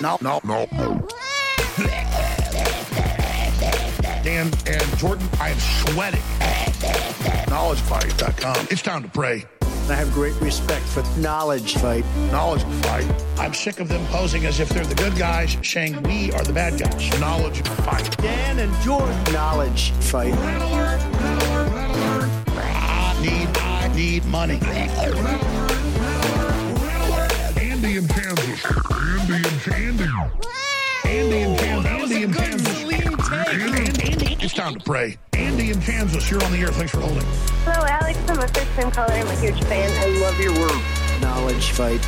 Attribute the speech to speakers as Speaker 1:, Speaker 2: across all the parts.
Speaker 1: Dan and Jordan, I am sweating. KnowledgeFight.com. It's time to pray.
Speaker 2: I have great respect for Knowledge Fight.
Speaker 1: Knowledge Fight. I'm sick of them posing as if they're the good guys, saying we are the bad guys. Knowledge Fight.
Speaker 2: Dan and Jordan. Knowledge Fight.
Speaker 1: Red alert, red alert, red alert. I need money. Red alert, red alert. Andy in Kansas. Andy in Kansas. Andy in Kansas. Andy in Kansas. Andy. It's time to pray. Andy in Kansas, you're on the air. Thanks for holding.
Speaker 3: Hello, Alex. I'm a first-time caller. I'm a huge fan. I love your work.
Speaker 2: Knowledge Fight.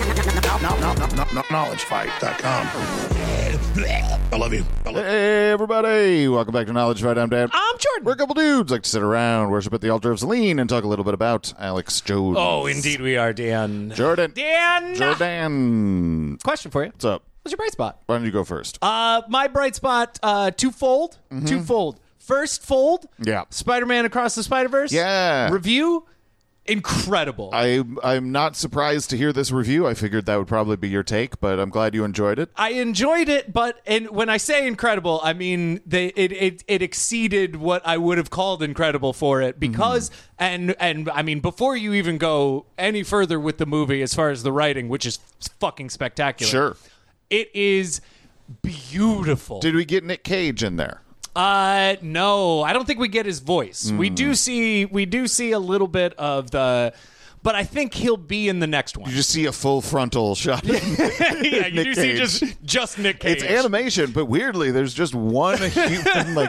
Speaker 1: KnowledgeFight.com. I love you.
Speaker 4: Hey, everybody. Welcome back to Knowledge Fight. I'm Dan.
Speaker 5: I'm Jordan.
Speaker 4: We're a couple dudes like to sit around, worship at the altar of Selene, and talk a little bit about Alex Jones.
Speaker 5: Oh, indeed we are, Dan.
Speaker 4: Jordan.
Speaker 5: Dan! Question for you.
Speaker 4: What's up?
Speaker 5: What's your bright spot?
Speaker 4: Why don't you go first?
Speaker 5: My bright spot, twofold. Twofold. First fold.
Speaker 4: Yeah.
Speaker 5: Spider-Man Across the Spider-Verse.
Speaker 4: Yeah.
Speaker 5: Review. Incredible.
Speaker 4: I'm not surprised to hear this review. I figured that would probably be your take, but I'm glad you enjoyed it.
Speaker 5: I enjoyed it, and when I say incredible, I mean it exceeded what I would have called incredible for it because and I mean before you even go any further with the movie as far as the writing, which is fucking spectacular.
Speaker 4: Sure.
Speaker 5: It is beautiful.
Speaker 4: Did we get Nick Cage in there?
Speaker 5: No, I don't think we get his voice. We do see a little bit of the, but I think he'll be in the next one.
Speaker 4: You just see a full frontal shot.
Speaker 5: Yeah, you
Speaker 4: Nick
Speaker 5: do see
Speaker 4: Cage.
Speaker 5: just Nick Cage.
Speaker 4: It's animation, but weirdly, there's just one human,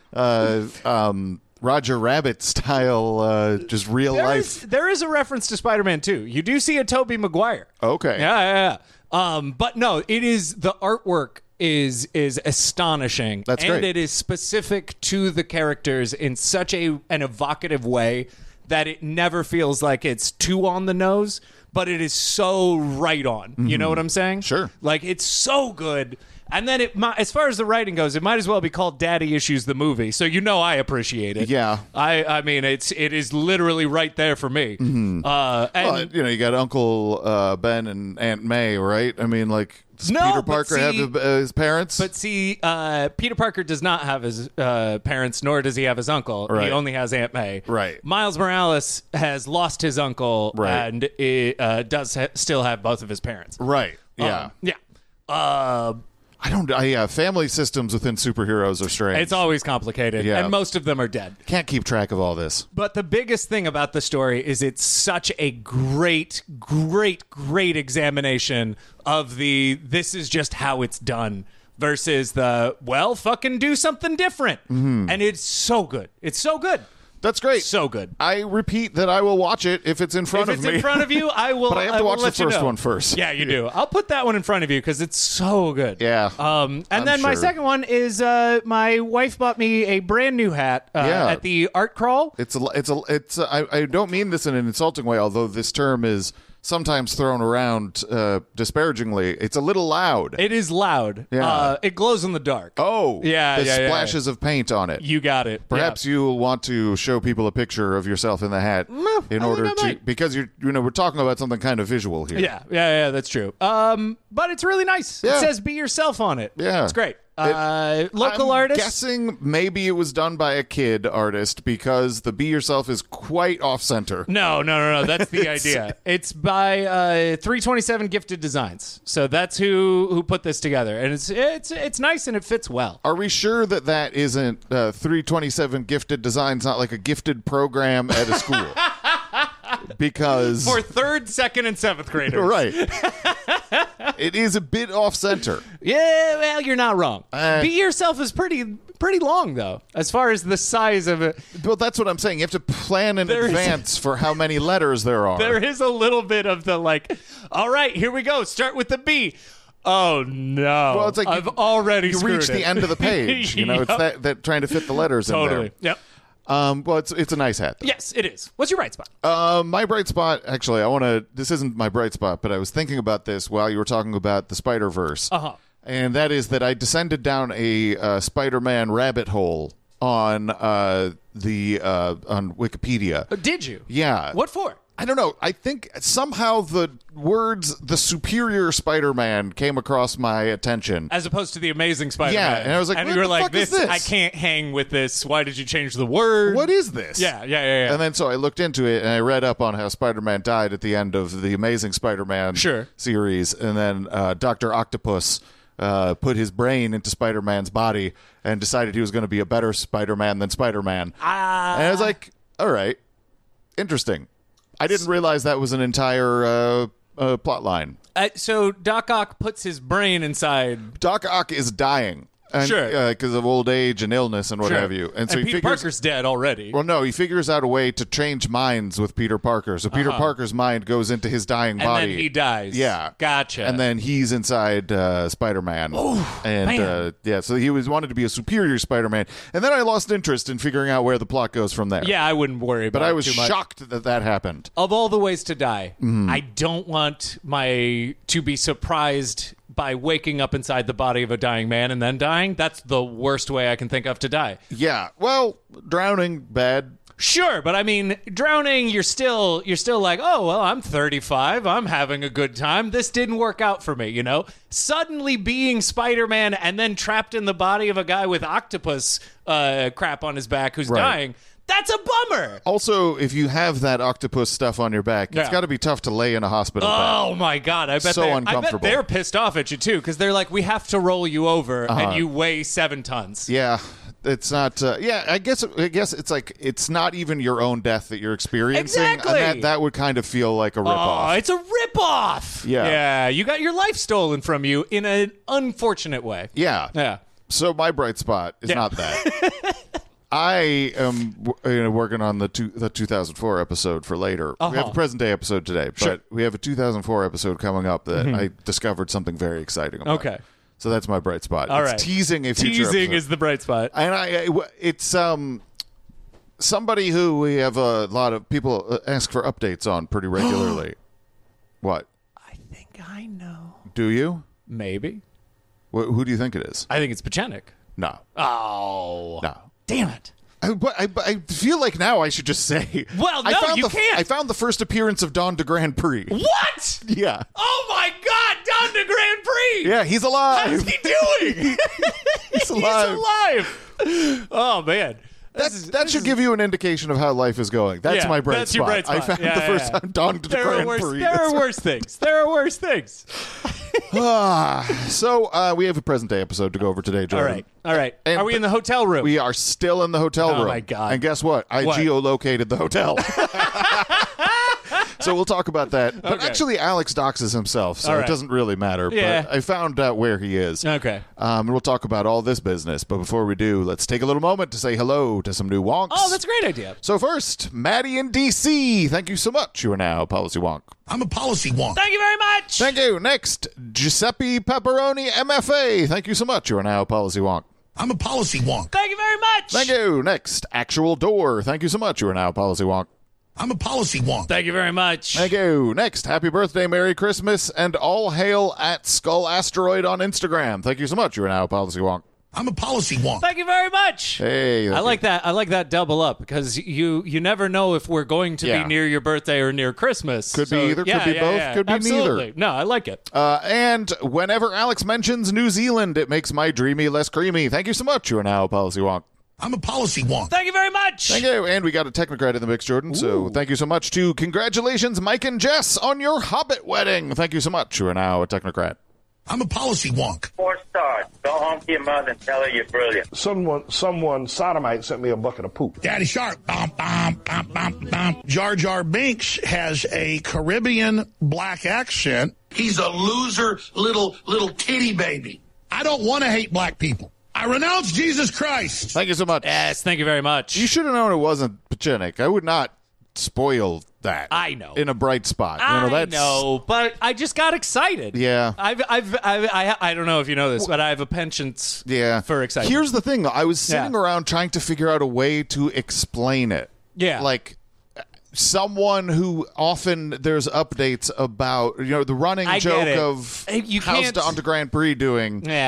Speaker 4: Roger Rabbit style, just real life.
Speaker 5: There is a reference to Spider-Man 2. You do see a Tobey Maguire.
Speaker 4: Okay.
Speaker 5: Yeah. But no, it is the artwork is astonishing.
Speaker 4: That's great.
Speaker 5: And it is specific to the characters in such an evocative way that it never feels like it's too on the nose, but it is so right on. You know what I'm saying?
Speaker 4: Sure.
Speaker 5: Like, it's so good. And then as far as the writing goes, it might as well be called Daddy Issues the Movie. So I appreciate it.
Speaker 4: Yeah.
Speaker 5: I mean, it is literally right there for me.
Speaker 4: Well, you got Uncle Ben and Aunt May, right? I mean, does Peter Parker have his parents?
Speaker 5: But see, Peter Parker does not have his parents, nor does he have his uncle.
Speaker 4: Right.
Speaker 5: He only has Aunt May.
Speaker 4: Right.
Speaker 5: Miles Morales has lost his uncle and does still have both of his parents.
Speaker 4: Right. Yeah. Family systems within superheroes are strange.
Speaker 5: It's always complicated, and most of them are dead.
Speaker 4: Can't keep track of all this.
Speaker 5: But the biggest thing about the story is it's such a great examination of this is just how it's done versus fucking do something different. And it's so good. It's so good.
Speaker 4: That's great.
Speaker 5: So good.
Speaker 4: I repeat that I will watch it if it's in front of me.
Speaker 5: If it's in front of you, I will.
Speaker 4: But I have to watch the first
Speaker 5: one
Speaker 4: first.
Speaker 5: Yeah, you do. I'll put that one in front of you because it's so good.
Speaker 4: Yeah.
Speaker 5: And then my second one is my wife bought me a brand new hat at the art crawl.
Speaker 4: I don't mean this in an insulting way, although this term is sometimes thrown around disparagingly. It's a little loud.
Speaker 5: It is loud.
Speaker 4: Yeah.
Speaker 5: It glows in the dark.
Speaker 4: Oh.
Speaker 5: Yeah.
Speaker 4: There's splashes of paint on it.
Speaker 5: You got it.
Speaker 4: Perhaps you'll want to show people a picture of yourself in the hat because we're talking about something kind of visual here.
Speaker 5: Yeah, that's true. But it's really nice.
Speaker 4: Yeah.
Speaker 5: It says "Be Yourself" on it.
Speaker 4: Yeah,
Speaker 5: it's great. Local
Speaker 4: I'm
Speaker 5: artist.
Speaker 4: Guessing maybe it was done by a kid artist because the "Be Yourself" is quite off center.
Speaker 5: No. That's the idea. It's by 327 Gifted Designs. So that's who put this together, and it's nice and it fits well.
Speaker 4: Are we sure that isn't 327 Gifted Designs? Not like a gifted program at a school. Because
Speaker 5: for 3rd, 2nd, and 7th graders,
Speaker 4: right? It is a bit off center.
Speaker 5: Yeah, well, you're not wrong. Be Yourself is pretty long though, as far as the size of it.
Speaker 4: Well, that's what I'm saying. You have to plan in advance for how many letters there are.
Speaker 5: There is a little bit of the all right, here we go. Start with the B. Oh no!
Speaker 4: Well, it's like
Speaker 5: I've already
Speaker 4: you reach the end of the page. It's that trying to fit the letters in there.
Speaker 5: Totally. Yep.
Speaker 4: Well, it's a nice hat, though.
Speaker 5: Yes, it is. What's your bright spot?
Speaker 4: My bright spot, actually, this isn't my bright spot, but I was thinking about this while you were talking about the Spider-Verse. And that is that I descended down a Spider-Man rabbit hole on Wikipedia.
Speaker 5: Did you?
Speaker 4: Yeah.
Speaker 5: What for?
Speaker 4: I don't know. I think somehow the words "the superior Spider-Man" came across my attention.
Speaker 5: As opposed to the Amazing Spider-Man.
Speaker 4: Yeah, and I was like,
Speaker 5: and
Speaker 4: what
Speaker 5: you were
Speaker 4: the
Speaker 5: like,
Speaker 4: fuck is this?
Speaker 5: I can't hang with this. Why did you change the word?
Speaker 4: What is this?
Speaker 5: Yeah.
Speaker 4: And then so I looked into it and I read up on how Spider-Man died at the end of the Amazing Spider-Man series, and then Dr. Octopus put his brain into Spider-Man's body and decided he was going to be a better Spider-Man than Spider-Man. And I was like, all right, interesting. I didn't realize that was an entire plot line.
Speaker 5: So Doc Ock puts his brain inside.
Speaker 4: Doc Ock is dying. And, because of old age and illness and what have you. And so
Speaker 5: Peter Parker's dead already.
Speaker 4: Well, no, he figures out a way to change minds with Peter Parker. So Peter Parker's mind goes into his dying body.
Speaker 5: And then he dies.
Speaker 4: Yeah.
Speaker 5: Gotcha.
Speaker 4: And then he's inside Spider-Man.
Speaker 5: Oh,
Speaker 4: and so he wanted to be a superior Spider-Man. And then I lost interest in figuring out where the plot goes from there.
Speaker 5: Yeah, I wouldn't worry about it.
Speaker 4: But I was
Speaker 5: too much.
Speaker 4: shocked that happened.
Speaker 5: Of all the ways to die, I don't want to be surprised by waking up inside the body of a dying man and then dying. That's the worst way I can think of to die.
Speaker 4: Yeah. Well, drowning, bad.
Speaker 5: Sure, but I mean, drowning, you're still like, oh, well, I'm 35. I'm having a good time. This didn't work out for me, you know? Suddenly being Spider-Man and then trapped in the body of a guy with octopus crap on his back who's dying. That's a bummer.
Speaker 4: Also, if you have that octopus stuff on your back, it's got to be tough to lay in a hospital bed.
Speaker 5: Oh, my God. I bet
Speaker 4: uncomfortable.
Speaker 5: they're pissed off at you, too, because they're like, we have to roll you over, and you weigh 7 tons.
Speaker 4: Yeah. It's not. I guess it's like it's not even your own death that you're experiencing.
Speaker 5: Exactly.
Speaker 4: And that would kind of feel like a ripoff.
Speaker 5: Oh, it's a ripoff.
Speaker 4: Yeah.
Speaker 5: You got your life stolen from you in an unfortunate way.
Speaker 4: Yeah. So my bright spot is not that. I am working on the 2004 episode for later. We have a present day episode today, but we have a 2004 episode coming up that I discovered something very exciting about.
Speaker 5: Okay.
Speaker 4: So that's my bright spot.
Speaker 5: All
Speaker 4: it's
Speaker 5: right.
Speaker 4: teasing a future
Speaker 5: Teasing
Speaker 4: episode.
Speaker 5: is the bright spot.
Speaker 4: And it's somebody who we have a lot of people ask for updates on pretty regularly. What?
Speaker 5: I think I know.
Speaker 4: Do you?
Speaker 5: Maybe.
Speaker 4: Who do you think it is?
Speaker 5: I think it's Pachenik.
Speaker 4: No.
Speaker 5: Oh.
Speaker 4: No.
Speaker 5: Damn it.
Speaker 4: I feel like now I should just say.
Speaker 5: Well, no, you can't.
Speaker 4: I found the first appearance of Don de Grand Prix.
Speaker 5: What?
Speaker 4: Yeah.
Speaker 5: Oh, my God. Don de Grand Prix.
Speaker 4: Yeah, he's alive.
Speaker 5: How's he doing?
Speaker 4: He's alive.
Speaker 5: He's alive. Oh, man.
Speaker 4: That should give you an indication of how life is going. That's my bright
Speaker 5: that's
Speaker 4: spot.
Speaker 5: Your bright spot.
Speaker 4: I found the first time Don de Grand Prix.
Speaker 5: There are worse things. There are worse things.
Speaker 4: So we have a present day episode to go over today, Jordan.
Speaker 5: All right.
Speaker 4: And
Speaker 5: are we in the hotel room?
Speaker 4: We are still in the hotel room.
Speaker 5: Oh, my God.
Speaker 4: And guess what? I geolocated the hotel. So we'll talk about that. But actually, Alex doxes himself, so it doesn't really matter.
Speaker 5: Yeah.
Speaker 4: But I found out where he is.
Speaker 5: Okay.
Speaker 4: And we'll talk about all this business. But before we do, let's take a little moment to say hello to some new wonks.
Speaker 5: Oh, that's a great idea.
Speaker 4: So first, Maddie in D.C. Thank you so much. You are now a policy wonk.
Speaker 1: I'm a policy wonk.
Speaker 5: Thank you very much.
Speaker 4: Thank you. Next, Giuseppe Pepperoni MFA. Thank you so much. You are now a policy wonk.
Speaker 1: I'm a policy wonk.
Speaker 5: Thank you very much.
Speaker 4: Thank you. Next, Actual Door. Thank you so much. You are now a policy wonk.
Speaker 1: I'm a policy wonk.
Speaker 5: Thank you very much.
Speaker 4: Thank you. Next, happy birthday, Merry Christmas, and all hail at Skull Asteroid on Instagram. Thank you so much. You are now a policy wonk.
Speaker 1: I'm a policy wonk.
Speaker 5: Thank you very much.
Speaker 4: Hey,
Speaker 5: I like that. I like that double up because you never know if we're going to be near your birthday or near Christmas.
Speaker 4: Could be either. Could be both. Could be
Speaker 5: Absolutely.
Speaker 4: neither.
Speaker 5: No, I like it.
Speaker 4: And whenever Alex mentions New Zealand, it makes my dreamy less creamy. Thank you so much. You are now a policy wonk.
Speaker 1: I'm a policy wonk.
Speaker 5: Thank you very much.
Speaker 4: Thank you. And we got a Technocrat in the mix, Jordan. So thank you so much to congratulations, Mike and Jess, on your Hobbit wedding. Thank you so much. You are now a Technocrat.
Speaker 1: I'm a policy wonk.
Speaker 6: 4 stars. Go home to your mother and tell her you're brilliant.
Speaker 7: Someone sodomite sent me a bucket of poop.
Speaker 1: Daddy Shark. Bum, bum, bum, bum, bum. Jar Jar Binks has a Caribbean black accent. He's a loser little titty baby. I don't want to hate black people. I renounce Jesus Christ.
Speaker 4: Thank you so much.
Speaker 5: Yes, thank you very much.
Speaker 4: You should have known it wasn't Pachenik. I would not spoil that.
Speaker 5: I know.
Speaker 4: In a bright spot.
Speaker 5: I know, but I just got excited.
Speaker 4: Yeah.
Speaker 5: I don't know if you know this, but I have a penchant for excitement.
Speaker 4: Here's the thing, though. I was sitting around trying to figure out a way to explain it.
Speaker 5: Yeah.
Speaker 4: Like, someone who often there's updates about, the running joke of how's Don de Grand Prix doing.
Speaker 5: Yeah.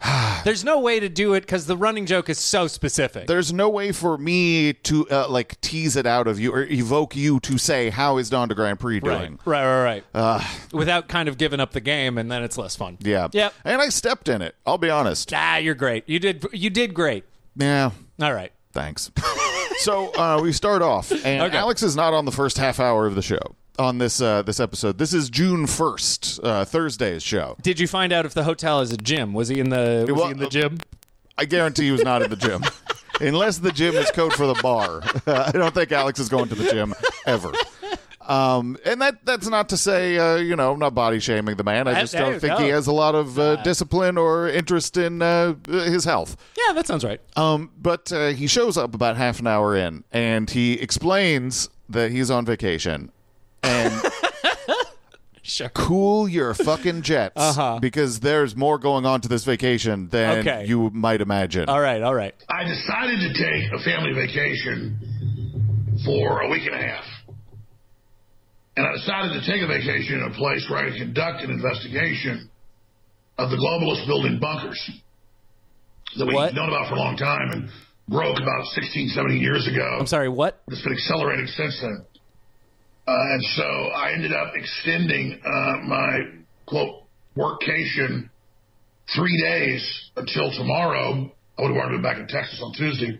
Speaker 5: There's no way to do it because the running joke is so specific.
Speaker 4: There's no way for me to tease it out of you or evoke you to say, how is Don de Grand Prix doing?
Speaker 5: Right. Without kind of giving up the game, and then it's less fun.
Speaker 4: Yeah.
Speaker 5: Yep.
Speaker 4: And I stepped in it. I'll be honest.
Speaker 5: You're great. You did great.
Speaker 4: Yeah.
Speaker 5: All right.
Speaker 4: Thanks. So we start off, and
Speaker 5: Okay.
Speaker 4: Alex is not on the first half hour of the show on this episode. This is June 1st, Thursday's show.
Speaker 5: Did you find out if the hotel is a gym? Was he in the gym?
Speaker 4: I guarantee he was not in the gym. Unless the gym is code for the bar. I don't think Alex is going to the gym ever. And that's not to say, I'm not body shaming the man. I just don't think he has a lot of discipline or interest in his health.
Speaker 5: Yeah, that sounds right.
Speaker 4: But he shows up about half an hour in, and he explains that he's on vacation. And
Speaker 5: Sure.
Speaker 4: cool your fucking jets, because there's more going on to this vacation than you might imagine.
Speaker 5: All right.
Speaker 1: I decided to take a family vacation for a week and a half. And I decided to take a vacation in a place where I could conduct an investigation of the globalists building bunkers that we've known about for a long time and broke about 16, 17 years ago.
Speaker 5: I'm sorry, what?
Speaker 1: It's been accelerating since then. And so I ended up extending my, quote, workcation 3 days until tomorrow. I would have already been back in Texas on Tuesday,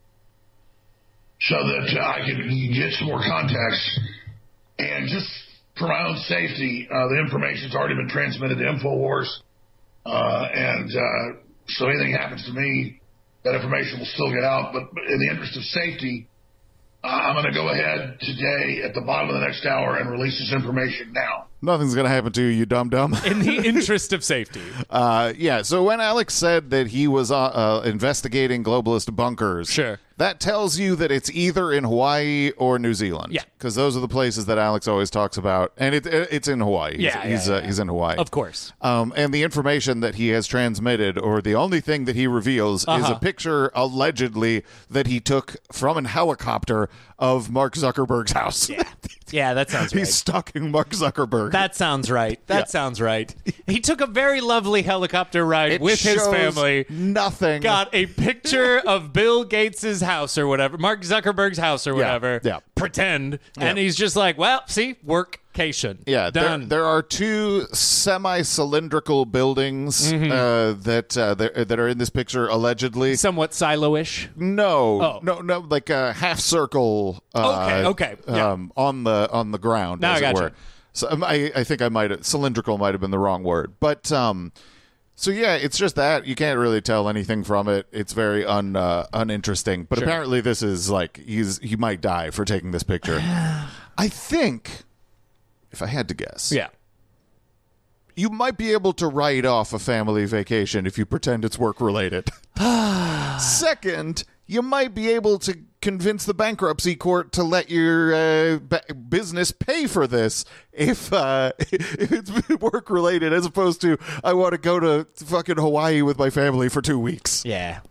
Speaker 1: so that I could get some more context. And just for my own safety, the information's already been transmitted to InfoWars. So anything happens to me, that information will still get out. But in the interest of safety, I'm going to go ahead today at the bottom of the next hour and release this information now.
Speaker 4: Nothing's going to happen to you, you dum-dum.
Speaker 5: In the interest of safety.
Speaker 4: So when Alex said that he was investigating globalist bunkers, that tells you that it's either in Hawaii or New Zealand.
Speaker 5: Yeah.
Speaker 4: Because those are the places that Alex always talks about. And it's in Hawaii. He's in Hawaii.
Speaker 5: Of course.
Speaker 4: And the information that he has transmitted, or the only thing that he reveals, is a picture, allegedly, that he took from a helicopter of Mark Zuckerberg's house.
Speaker 5: Yeah, that sounds right.
Speaker 4: He's stalking Mark Zuckerberg.
Speaker 5: That sounds right. That sounds right. He took a very lovely helicopter ride with his family.
Speaker 4: Nothing.
Speaker 5: Got a picture of Bill Gates's house or whatever, Mark Zuckerberg's house or whatever.
Speaker 4: Yeah.
Speaker 5: Pretend. And he's just like, well, see, workcation.
Speaker 4: Yeah,
Speaker 5: done.
Speaker 4: There are two semi-cylindrical buildings that are in this picture, allegedly.
Speaker 5: Somewhat silo-ish.
Speaker 4: No, like a half circle.
Speaker 5: Okay.
Speaker 4: On the ground,
Speaker 5: now
Speaker 4: as
Speaker 5: I
Speaker 4: it
Speaker 5: got
Speaker 4: were.
Speaker 5: you.
Speaker 4: So I think cylindrical might have been the wrong word, but so yeah, it's just that you can't really tell anything from it. It's very uninteresting. But apparently, this is like he might die for taking this picture. I think, if I had to guess, you might be able to write off a family vacation if you pretend it's work related. Second, you might be able to convince the bankruptcy court to let your business pay for this if it's work related, as opposed to I want to go to fucking Hawaii with my family for 2 weeks.
Speaker 5: Yeah.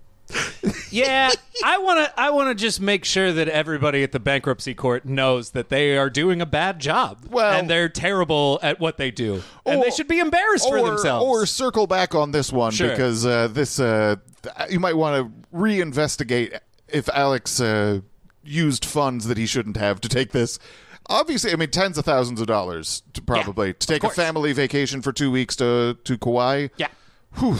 Speaker 5: I want to just make sure that everybody at the bankruptcy court knows that they are doing a bad job. And they're terrible at what they do. And they should be embarrassed for themselves.
Speaker 4: Or circle back on this one, because this you might want to reinvestigate if Alex used funds that he shouldn't have to take this. Obviously, I mean, tens of thousands of dollars to take a family vacation for 2 weeks to Kauai.
Speaker 5: Yeah.
Speaker 4: Whew.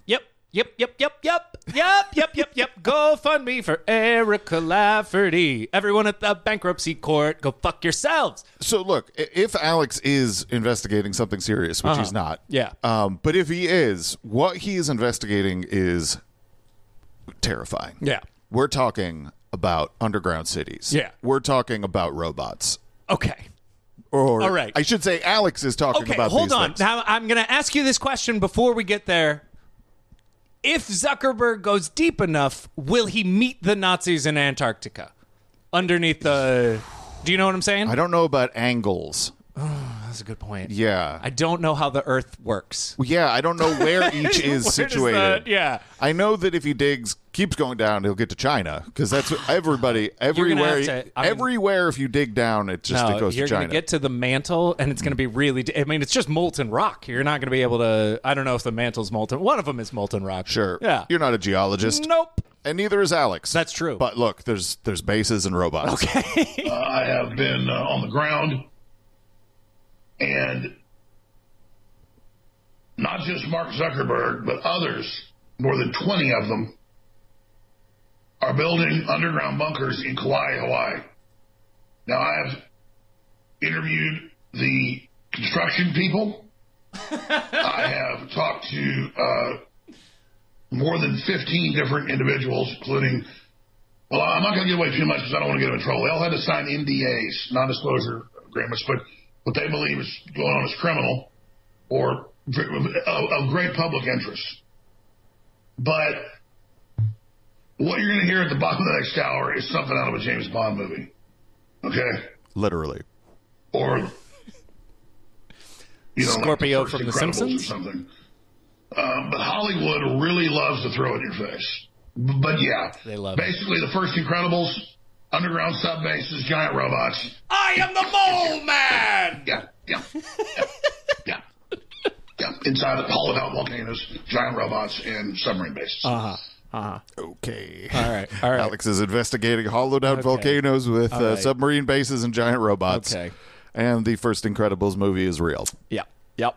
Speaker 5: Yep. GoFundMe for Erica Lafferty. Everyone at the bankruptcy court, go fuck yourselves.
Speaker 4: So look, if Alex is investigating something serious, which he's not, but if he is, what he is investigating is terrifying.
Speaker 5: Yeah.
Speaker 4: We're talking about underground cities.
Speaker 5: Yeah.
Speaker 4: We're talking about robots.
Speaker 5: Okay.
Speaker 4: Or
Speaker 5: all right.
Speaker 4: I should say Alex is talking about
Speaker 5: hold
Speaker 4: these
Speaker 5: on.
Speaker 4: things.
Speaker 5: Now, I'm going to ask you this question before we get there. If Zuckerberg goes deep enough, will he meet the Nazis in Antarctica? Underneath the... Do you know what I'm saying?
Speaker 4: I don't know about angles.
Speaker 5: This That's a good point.
Speaker 4: Yeah.
Speaker 5: I don't know how the Earth works.
Speaker 4: Well, yeah, I don't know where each is
Speaker 5: Where does
Speaker 4: situated.
Speaker 5: yeah.
Speaker 4: I know that if he keeps going down, he'll get to China because that's everybody
Speaker 5: gonna
Speaker 4: everywhere.
Speaker 5: have to-
Speaker 4: Everywhere, if you dig down, it goes to
Speaker 5: you're
Speaker 4: China.
Speaker 5: going to get to the mantle, and it's going to be really. I mean, it's just molten rock. You're not going to be able to. I don't know if the mantle's molten. One of them is molten rock.
Speaker 4: Sure.
Speaker 5: Yeah.
Speaker 4: You're not a geologist.
Speaker 5: Nope.
Speaker 4: And neither is Alex.
Speaker 5: That's true.
Speaker 4: But look, there's bases and robots.
Speaker 5: Okay.
Speaker 1: I have been on the ground, and not just Mark Zuckerberg, but others, more than 20 of them, are building underground bunkers in Kauai, Hawaii. Now, I have interviewed the construction people. I have talked to more than 15 different individuals, including, well, I'm not going to give away too much because I don't want to get them in trouble. They all had to sign NDAs, non-disclosure agreements, but what they believe is going on is criminal or of great public interest. But what you're going to hear at the bottom of the next hour is something out of a James Bond movie. Okay?
Speaker 4: Literally.
Speaker 1: Or,
Speaker 5: Scorpio
Speaker 1: like
Speaker 5: from The
Speaker 1: Incredibles
Speaker 5: Simpsons?
Speaker 1: or something. But Hollywood really loves to throw it in your face. But yeah,
Speaker 5: They love
Speaker 1: basically the first Incredibles, underground sub bases, giant robots.
Speaker 5: I am the Mole Man!
Speaker 1: Yeah. Inside of hollowed out volcanoes, giant robots, and submarine bases.
Speaker 4: Okay.
Speaker 5: All right.
Speaker 4: Alex is investigating hollowed out volcanoes with
Speaker 5: right.
Speaker 4: submarine bases and giant robots.
Speaker 5: Okay.
Speaker 4: And the first Incredibles movie is real.
Speaker 5: Yep.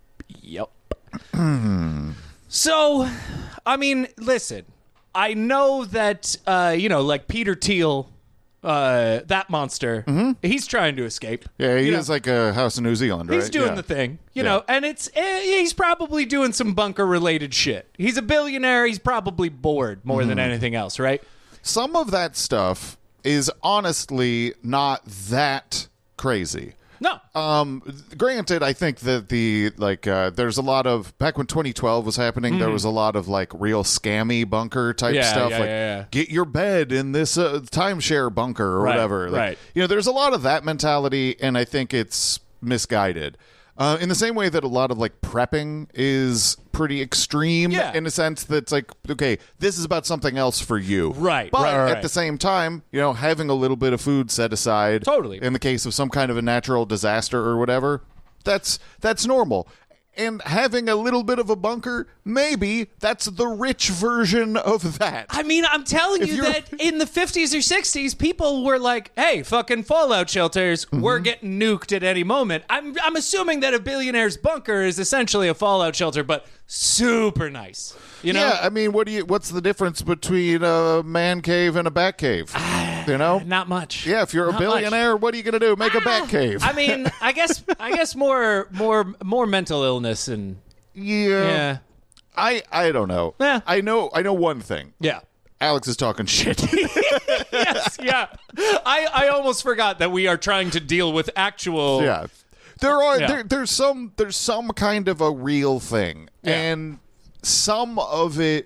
Speaker 5: So, I mean, listen, I know that, like Peter Thiel, that monster, he's trying to escape.
Speaker 4: Yeah, he is like a House in New Zealand, right?
Speaker 5: He's doing the thing, you know, and he's probably doing some bunker-related shit. He's a billionaire. He's probably bored more than anything else, right?
Speaker 4: Some of that stuff is honestly not that crazy.
Speaker 5: No.
Speaker 4: Granted, I think that there's a lot of, back when 2012 was happening, there was a lot of like real scammy bunker type stuff. Get your bed in this timeshare bunker or whatever.
Speaker 5: Right.
Speaker 4: There's a lot of that mentality, and I think it's misguided. In the same way that a lot of like prepping is pretty extreme in a sense that it's like, okay, this is about something else for you.
Speaker 5: Right.
Speaker 4: But
Speaker 5: right.
Speaker 4: at the same time, having a little bit of food set aside in the case of some kind of a natural disaster or whatever, that's normal. And having a little bit of a bunker, maybe that's the rich version of that.
Speaker 5: I mean, I'm telling you that in the 50s or 60s, people were like, hey, fucking fallout shelters, we're getting nuked at any moment. I'm assuming that a billionaire's bunker is essentially a fallout shelter, but super nice.
Speaker 4: Yeah, I mean, what's the difference between a man cave and a bat cave?
Speaker 5: Not much.
Speaker 4: Yeah, if you're a billionaire, what are you going to do? Make a bat cave.
Speaker 5: I mean, I guess more mental illness and
Speaker 4: yeah. I don't know.
Speaker 5: Yeah.
Speaker 4: I know one thing.
Speaker 5: Yeah.
Speaker 4: Alex is talking shit.
Speaker 5: Yes, yeah. I almost forgot that we are trying to deal with actual.
Speaker 4: Yeah. There's some kind of a real thing, and some of it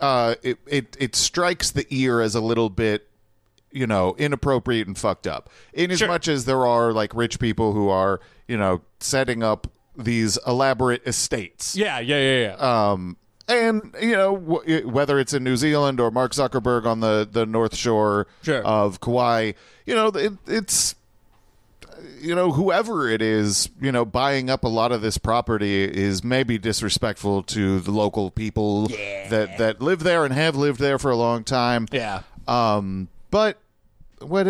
Speaker 4: it strikes the ear as a little bit inappropriate and fucked up. In as much as there are like rich people who are setting up these elaborate estates.
Speaker 5: Yeah.
Speaker 4: And whether it's in New Zealand or Mark Zuckerberg on the North Shore of Kauai, it's whoever it is, buying up a lot of this property is maybe disrespectful to the local people that live there and have lived there for a long time.
Speaker 5: Yeah.
Speaker 4: But what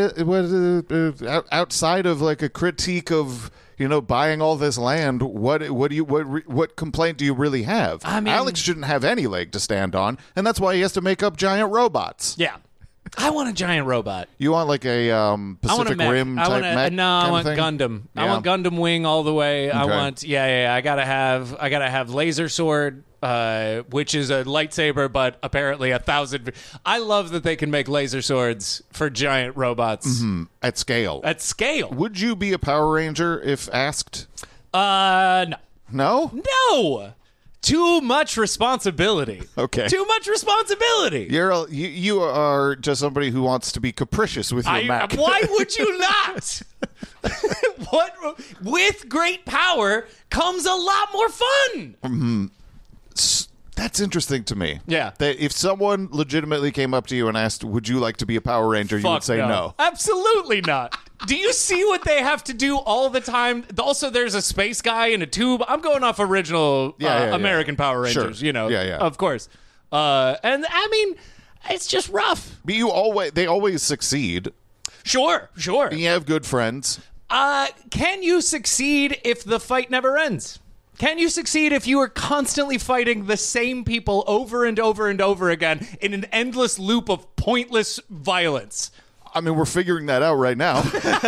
Speaker 4: outside of like a critique of buying all this land, what complaint do you really have?
Speaker 5: I mean,
Speaker 4: Alex shouldn't have any leg to stand on, and that's why he has to make up giant robots.
Speaker 5: Yeah. I want a giant robot.
Speaker 4: You want like a Pacific Rim type mech?
Speaker 5: No, I want Gundam. Yeah. I want Gundam Wing all the way. Okay. I want I gotta have laser sword, which is a lightsaber, but apparently 1,000. I love that they can make laser swords for giant robots
Speaker 4: at scale.
Speaker 5: At scale.
Speaker 4: Would you be a Power Ranger if asked?
Speaker 5: No.
Speaker 4: No?
Speaker 5: No. Too much responsibility.
Speaker 4: Okay.
Speaker 5: Too much responsibility.
Speaker 4: You are just somebody who wants to be capricious with your mech.
Speaker 5: Why would you not? with great power comes a lot more fun.
Speaker 4: That's interesting to me.
Speaker 5: Yeah.
Speaker 4: That if someone legitimately came up to you and asked, would you like to be a Power Ranger, you would say no.
Speaker 5: Absolutely not. Do you see what they have to do all the time? Also, there's a space guy in a tube. I'm going off original American Power Rangers,
Speaker 4: Sure.
Speaker 5: you know.
Speaker 4: Yeah.
Speaker 5: Of course. And I mean, it's just rough.
Speaker 4: But they always succeed.
Speaker 5: Sure.
Speaker 4: And you have good friends.
Speaker 5: Can you succeed if the fight never ends? Can you succeed if you are constantly fighting the same people over and over and over again in an endless loop of pointless violence?
Speaker 4: I mean, we're figuring that out right now.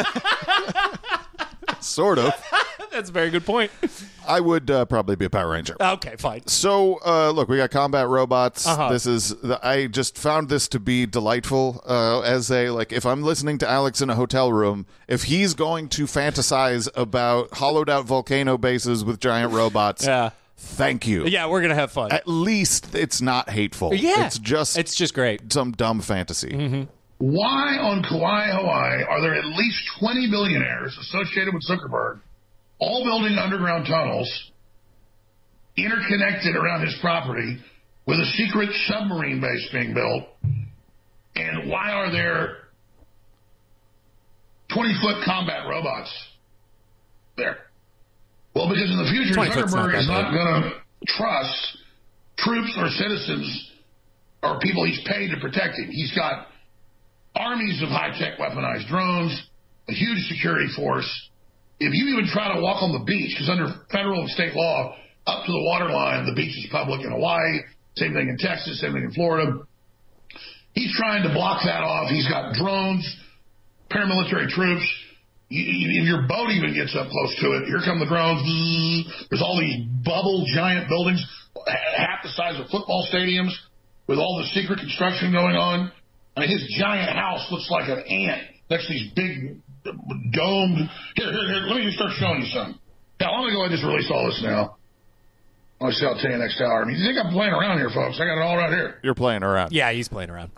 Speaker 4: Sort of.
Speaker 5: That's a very good point.
Speaker 4: I would probably be a Power Ranger.
Speaker 5: Okay, fine.
Speaker 4: So, look, we got combat robots.
Speaker 5: Uh-huh.
Speaker 4: I just found this to be delightful if I'm listening to Alex in a hotel room, if he's going to fantasize about hollowed out volcano bases with giant robots, thank you.
Speaker 5: Yeah, we're going to have fun.
Speaker 4: At least it's not hateful.
Speaker 5: Yeah.
Speaker 4: It's just
Speaker 5: great.
Speaker 4: Some dumb fantasy.
Speaker 5: Mm-hmm.
Speaker 1: Why on Kauai, Hawaii, are there at least 20 billionaires associated with Zuckerberg all building underground tunnels interconnected around his property with a secret submarine base being built? And why are there 20-foot combat robots there? Well, because in the future, Zuckerberg is not going to trust troops or citizens or people he's paid to protect him. He's got armies of high-tech weaponized drones, a huge security force. If you even try to walk on the beach, because under federal and state law, up to the waterline, the beach is public in Hawaii, same thing in Texas, same thing in Florida. He's trying to block that off. He's got drones, paramilitary troops. If your boat even gets up close to it, here come the drones. There's all these bubble giant buildings, half the size of football stadiums, with all the secret construction going on. I mean, his giant house looks like an ant next to these big domed. Here, let me just start showing you something. Now, I'm going to go ahead and just release all this now. I'll tell you next hour. I mean, you think I'm playing around here, folks? I got it all right here.
Speaker 4: You're playing around.
Speaker 5: Yeah, he's playing around.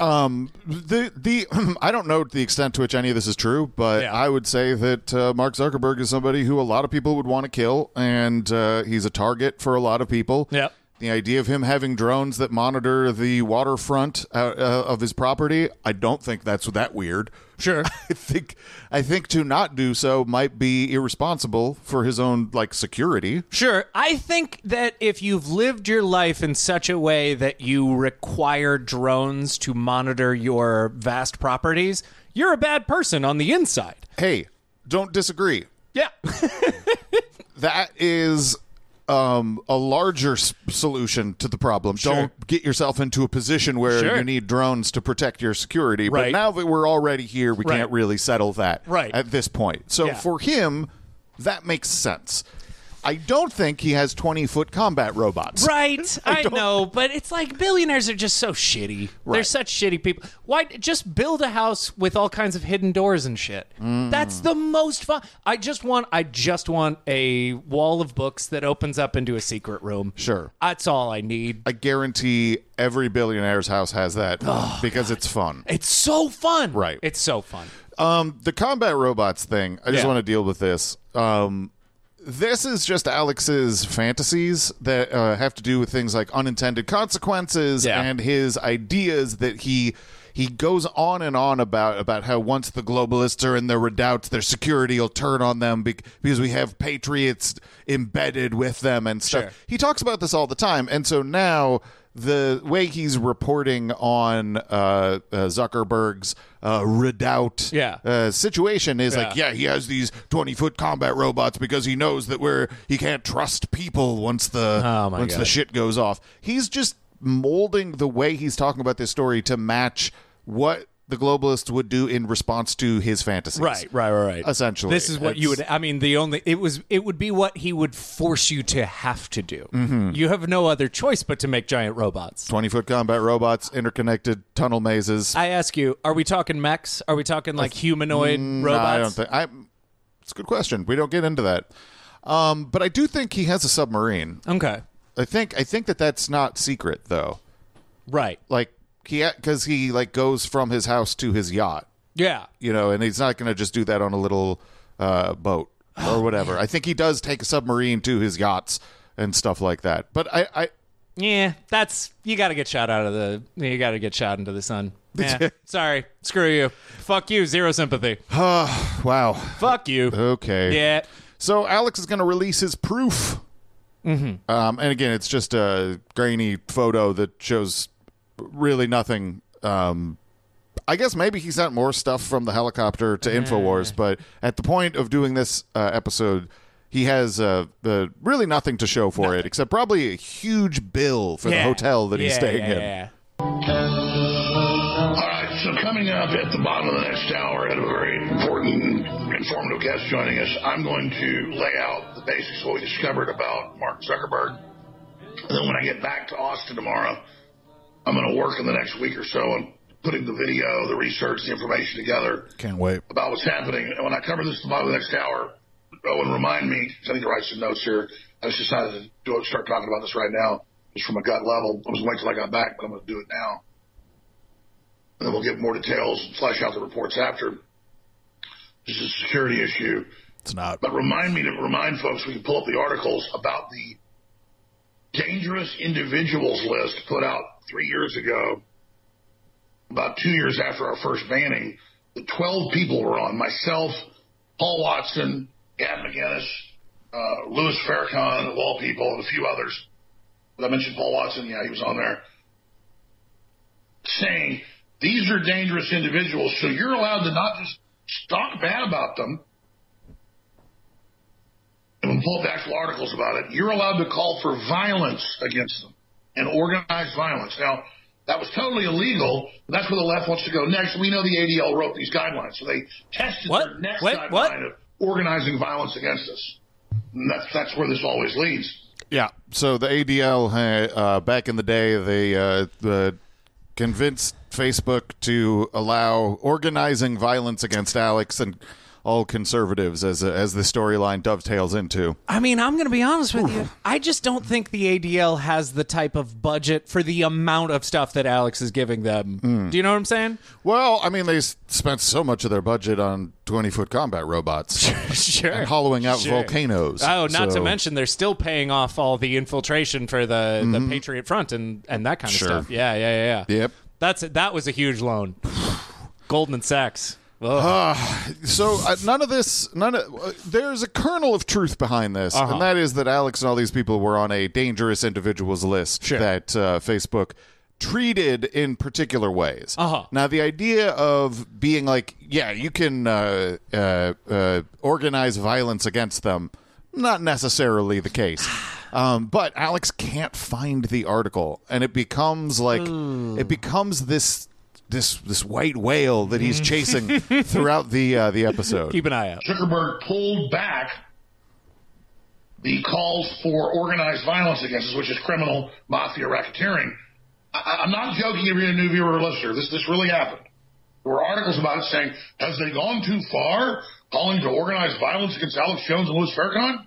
Speaker 4: I don't know the extent to which any of this is true, but I would say that Mark Zuckerberg is somebody who a lot of people would want to kill, and he's a target for a lot of people.
Speaker 5: Yep.
Speaker 4: The idea of him having drones that monitor the waterfront of his property, I don't think that's that weird.
Speaker 5: Sure.
Speaker 4: I think to not do so might be irresponsible for his own security.
Speaker 5: Sure. I think that if you've lived your life in such a way that you require drones to monitor your vast properties, you're a bad person on the inside.
Speaker 4: Hey, don't disagree.
Speaker 5: Yeah.
Speaker 4: That is a larger solution to the problem.
Speaker 5: Sure.
Speaker 4: Don't get yourself into a position where you need drones to protect your security.
Speaker 5: Right.
Speaker 4: But now that we're already here, we can't really settle that at this point. So for him, that makes sense. I don't think he has 20-foot combat robots.
Speaker 5: Right. I know, but it's like billionaires are just so shitty.
Speaker 4: Right.
Speaker 5: They're such shitty people. Why just build a house with all kinds of hidden doors and shit? That's the most fun. I just want a wall of books that opens up into a secret room.
Speaker 4: Sure.
Speaker 5: That's all I need.
Speaker 4: I guarantee every billionaire's house has that because it's fun.
Speaker 5: It's so fun.
Speaker 4: Right.
Speaker 5: It's so fun.
Speaker 4: The combat robots thing, I just want to deal with this. This is just Alex's fantasies that have to do with things like unintended consequences and his ideas that he goes on and on about how once the globalists are in their redoubts, their security will turn on them because we have patriots embedded with them and stuff.
Speaker 5: Sure.
Speaker 4: He talks about this all the time. And so now the way he's reporting on Zuckerberg's redoubt situation is he has these 20-foot combat robots because he knows that he can't trust people once the shit goes off. He's just molding the way he's talking about this story to match what the globalists would do in response to his fantasies.
Speaker 5: Right.
Speaker 4: Essentially.
Speaker 5: This is what you would, I mean, it would be what he would force you to have to do. Mm-hmm. You have no other choice but to make giant robots.
Speaker 4: 20-foot combat robots, interconnected tunnel mazes.
Speaker 5: I ask you, are we talking mechs? Are we talking humanoid robots?
Speaker 4: I don't think. It's a good question. We don't get into that. But I do think he has a submarine.
Speaker 5: Okay.
Speaker 4: I think that's not secret, though.
Speaker 5: Right.
Speaker 4: Because he goes from his house to his yacht.
Speaker 5: Yeah.
Speaker 4: And he's not going to just do that on a little boat. or whatever. I think he does take a submarine to his yachts and stuff like that. But
Speaker 5: Yeah, you got to get shot into the sun. Yeah, sorry, screw you. Fuck you, zero sympathy.
Speaker 4: Wow.
Speaker 5: Fuck you.
Speaker 4: Okay.
Speaker 5: Yeah.
Speaker 4: So Alex is going to release his proof. Mm-hmm. And again, it's just a grainy photo that shows really nothing. I guess maybe he sent more stuff from the helicopter to InfoWars, but at the point of doing this episode, he has really nothing to show for it, except probably a huge bill for the hotel that he's staying in.
Speaker 1: All right, so coming up at the bottom of the next hour, I had a very important, informative guest joining us. I'm going to lay out the basics of what we discovered about Mark Zuckerberg. And then when I get back to Austin tomorrow, I'm going to work in the next week or so on putting the video, the research, the information together.
Speaker 4: Can't wait.
Speaker 1: About what's happening. And when I cover this at the bottom of the next hour, Owen, remind me, because I need to write some notes here. I just decided to start talking about this right now, just from a gut level. I was waiting till I got back, but I'm going to do it now. And then we'll get more details and flesh out the reports after. This is a security issue.
Speaker 4: It's not.
Speaker 1: But remind folks, we can pull up the articles about the dangerous individuals list put out 3 years ago, about 2 years after our first banning. The 12 people were on, myself, Paul Watson, Gad McGinnis, Louis Farrakhan, of all people, and a few others. Did I mention Paul Watson? Yeah, he was on there. Saying, these are dangerous individuals, so you're allowed to not just talk bad about them, and we'll pull up the actual articles about it, you're allowed to call for violence against them and organized violence. Now, that was totally illegal. That's where the left wants to go next. We know the ADL wrote these guidelines, so they tested their next guideline of organizing violence against us. And that's where this always leads.
Speaker 4: Yeah. So the ADL, back in the day, they convinced Facebook to allow organizing violence against Alex and all conservatives as the storyline dovetails into.
Speaker 5: I mean, I'm going to be honest with you. I just don't think the ADL has the type of budget for the amount of stuff that Alex is giving them. Do you know what I'm saying?
Speaker 4: Well, I mean, they spent so much of their budget on 20-foot combat robots.
Speaker 5: Sure.
Speaker 4: And hollowing out volcanoes.
Speaker 5: Oh, not to mention they're still paying off all the infiltration for the Patriot Front and that kind of stuff. Yeah.
Speaker 4: Yep.
Speaker 5: That was a huge loan. Goldman Sachs.
Speaker 4: So there's a kernel of truth behind this, and that is that Alex and all these people were on a dangerous individuals list that Facebook treated in particular ways. Now, the idea of being like, yeah, you can organize violence against them, not necessarily the case. But Alex can't find the article, and it becomes this white whale that he's chasing throughout the episode.
Speaker 5: Keep an eye out.
Speaker 1: Zuckerberg pulled back the calls for organized violence against us, which is criminal mafia racketeering. I'm not joking if you're a new viewer or listener. This really happened. There were articles about it saying, has they gone too far calling to organized violence against Alex Jones and Louis Farrakhan?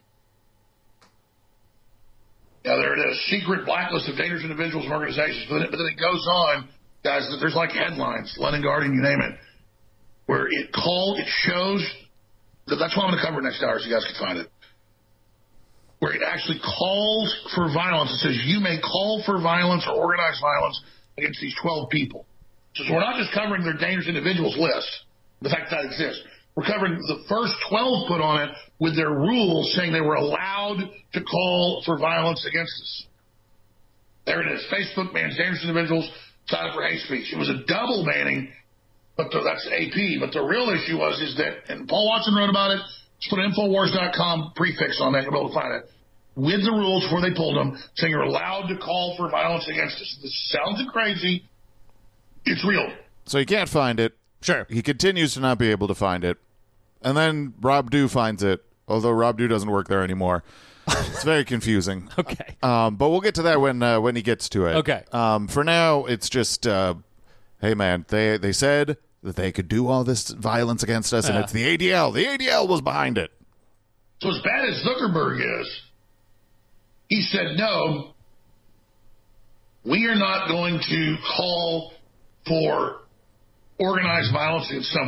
Speaker 1: Yeah, there it is. Secret blacklist of dangerous individuals and organizations. But then it goes on. Guys, there's like headlines, London Guardian, you name it, where it shows, that's why I'm going to cover it next hour so you guys can find it, where it actually calls for violence. It says you may call for violence or organized violence against these 12 people. So we're not just covering their dangerous individuals list, the fact that exists. We're covering the first 12 put on it with their rules saying they were allowed to call for violence against us. There it is. Facebook bans dangerous individuals cited for hate speech. It was a double banning, but that's AP. But the real issue is that, and Paul Watson wrote about it, just put an Infowars.com prefix on that, you'll be able to find it, with the rules before they pulled them, saying you're allowed to call for violence against us. This sounds crazy. It's real.
Speaker 4: So he can't find it.
Speaker 5: Sure.
Speaker 4: He continues to not be able to find it. And then Rob Dew finds it, although Rob Dew doesn't work there anymore. It's very confusing.
Speaker 5: Okay.
Speaker 4: But we'll get to that when he gets to it.
Speaker 5: Okay.
Speaker 4: For now, it's just, hey, man, they said that they could do all this violence against us, and it's the ADL. The ADL was behind it.
Speaker 1: So as bad as Zuckerberg is, he said, no, we are not going to call for organized violence against someone.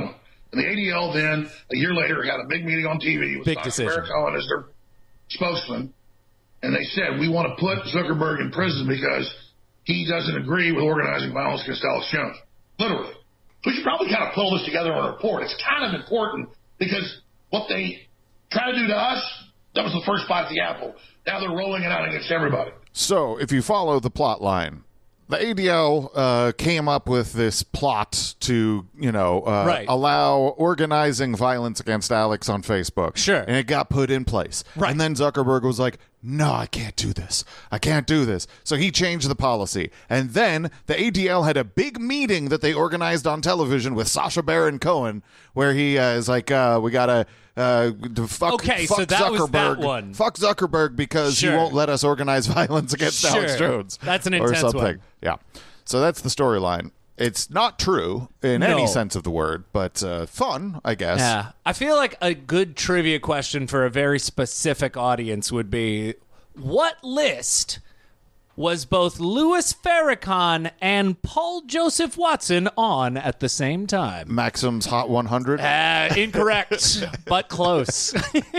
Speaker 1: And the ADL then, a year later, had a big meeting on TV with Dr. Barrett Cohen as their spokesman. And they said, we want to put Zuckerberg in prison because he doesn't agree with organizing violence against Alex Jones. Literally. So we should probably kind of pull this together on a report. It's kind of important because what they try to do to us, that was the first bite of the apple. Now they're rolling it out against everybody.
Speaker 4: So if you follow the plot line, the ADL came up with this plot to, allow organizing violence against Alex on Facebook.
Speaker 5: Sure.
Speaker 4: And it got put in place.
Speaker 5: Right.
Speaker 4: And then Zuckerberg was like, no, I can't do this. I can't do this. So he changed the policy. And then the ADL had a big meeting that they organized on television with Sacha Baron Cohen, where he is like, we got to fuck
Speaker 5: so that
Speaker 4: Zuckerberg.
Speaker 5: Was that one.
Speaker 4: Fuck Zuckerberg because he won't let us organize violence against Alex Jones.
Speaker 5: That's an
Speaker 4: or
Speaker 5: intense
Speaker 4: something.
Speaker 5: one.
Speaker 4: Yeah. So that's the storyline. It's not true in any sense of the word, but fun, I guess.
Speaker 5: Yeah. I feel like a good trivia question for a very specific audience would be, what list was both Louis Farrakhan and Paul Joseph Watson on at the same time?
Speaker 4: Maxim's Hot 100?
Speaker 5: Incorrect, but close.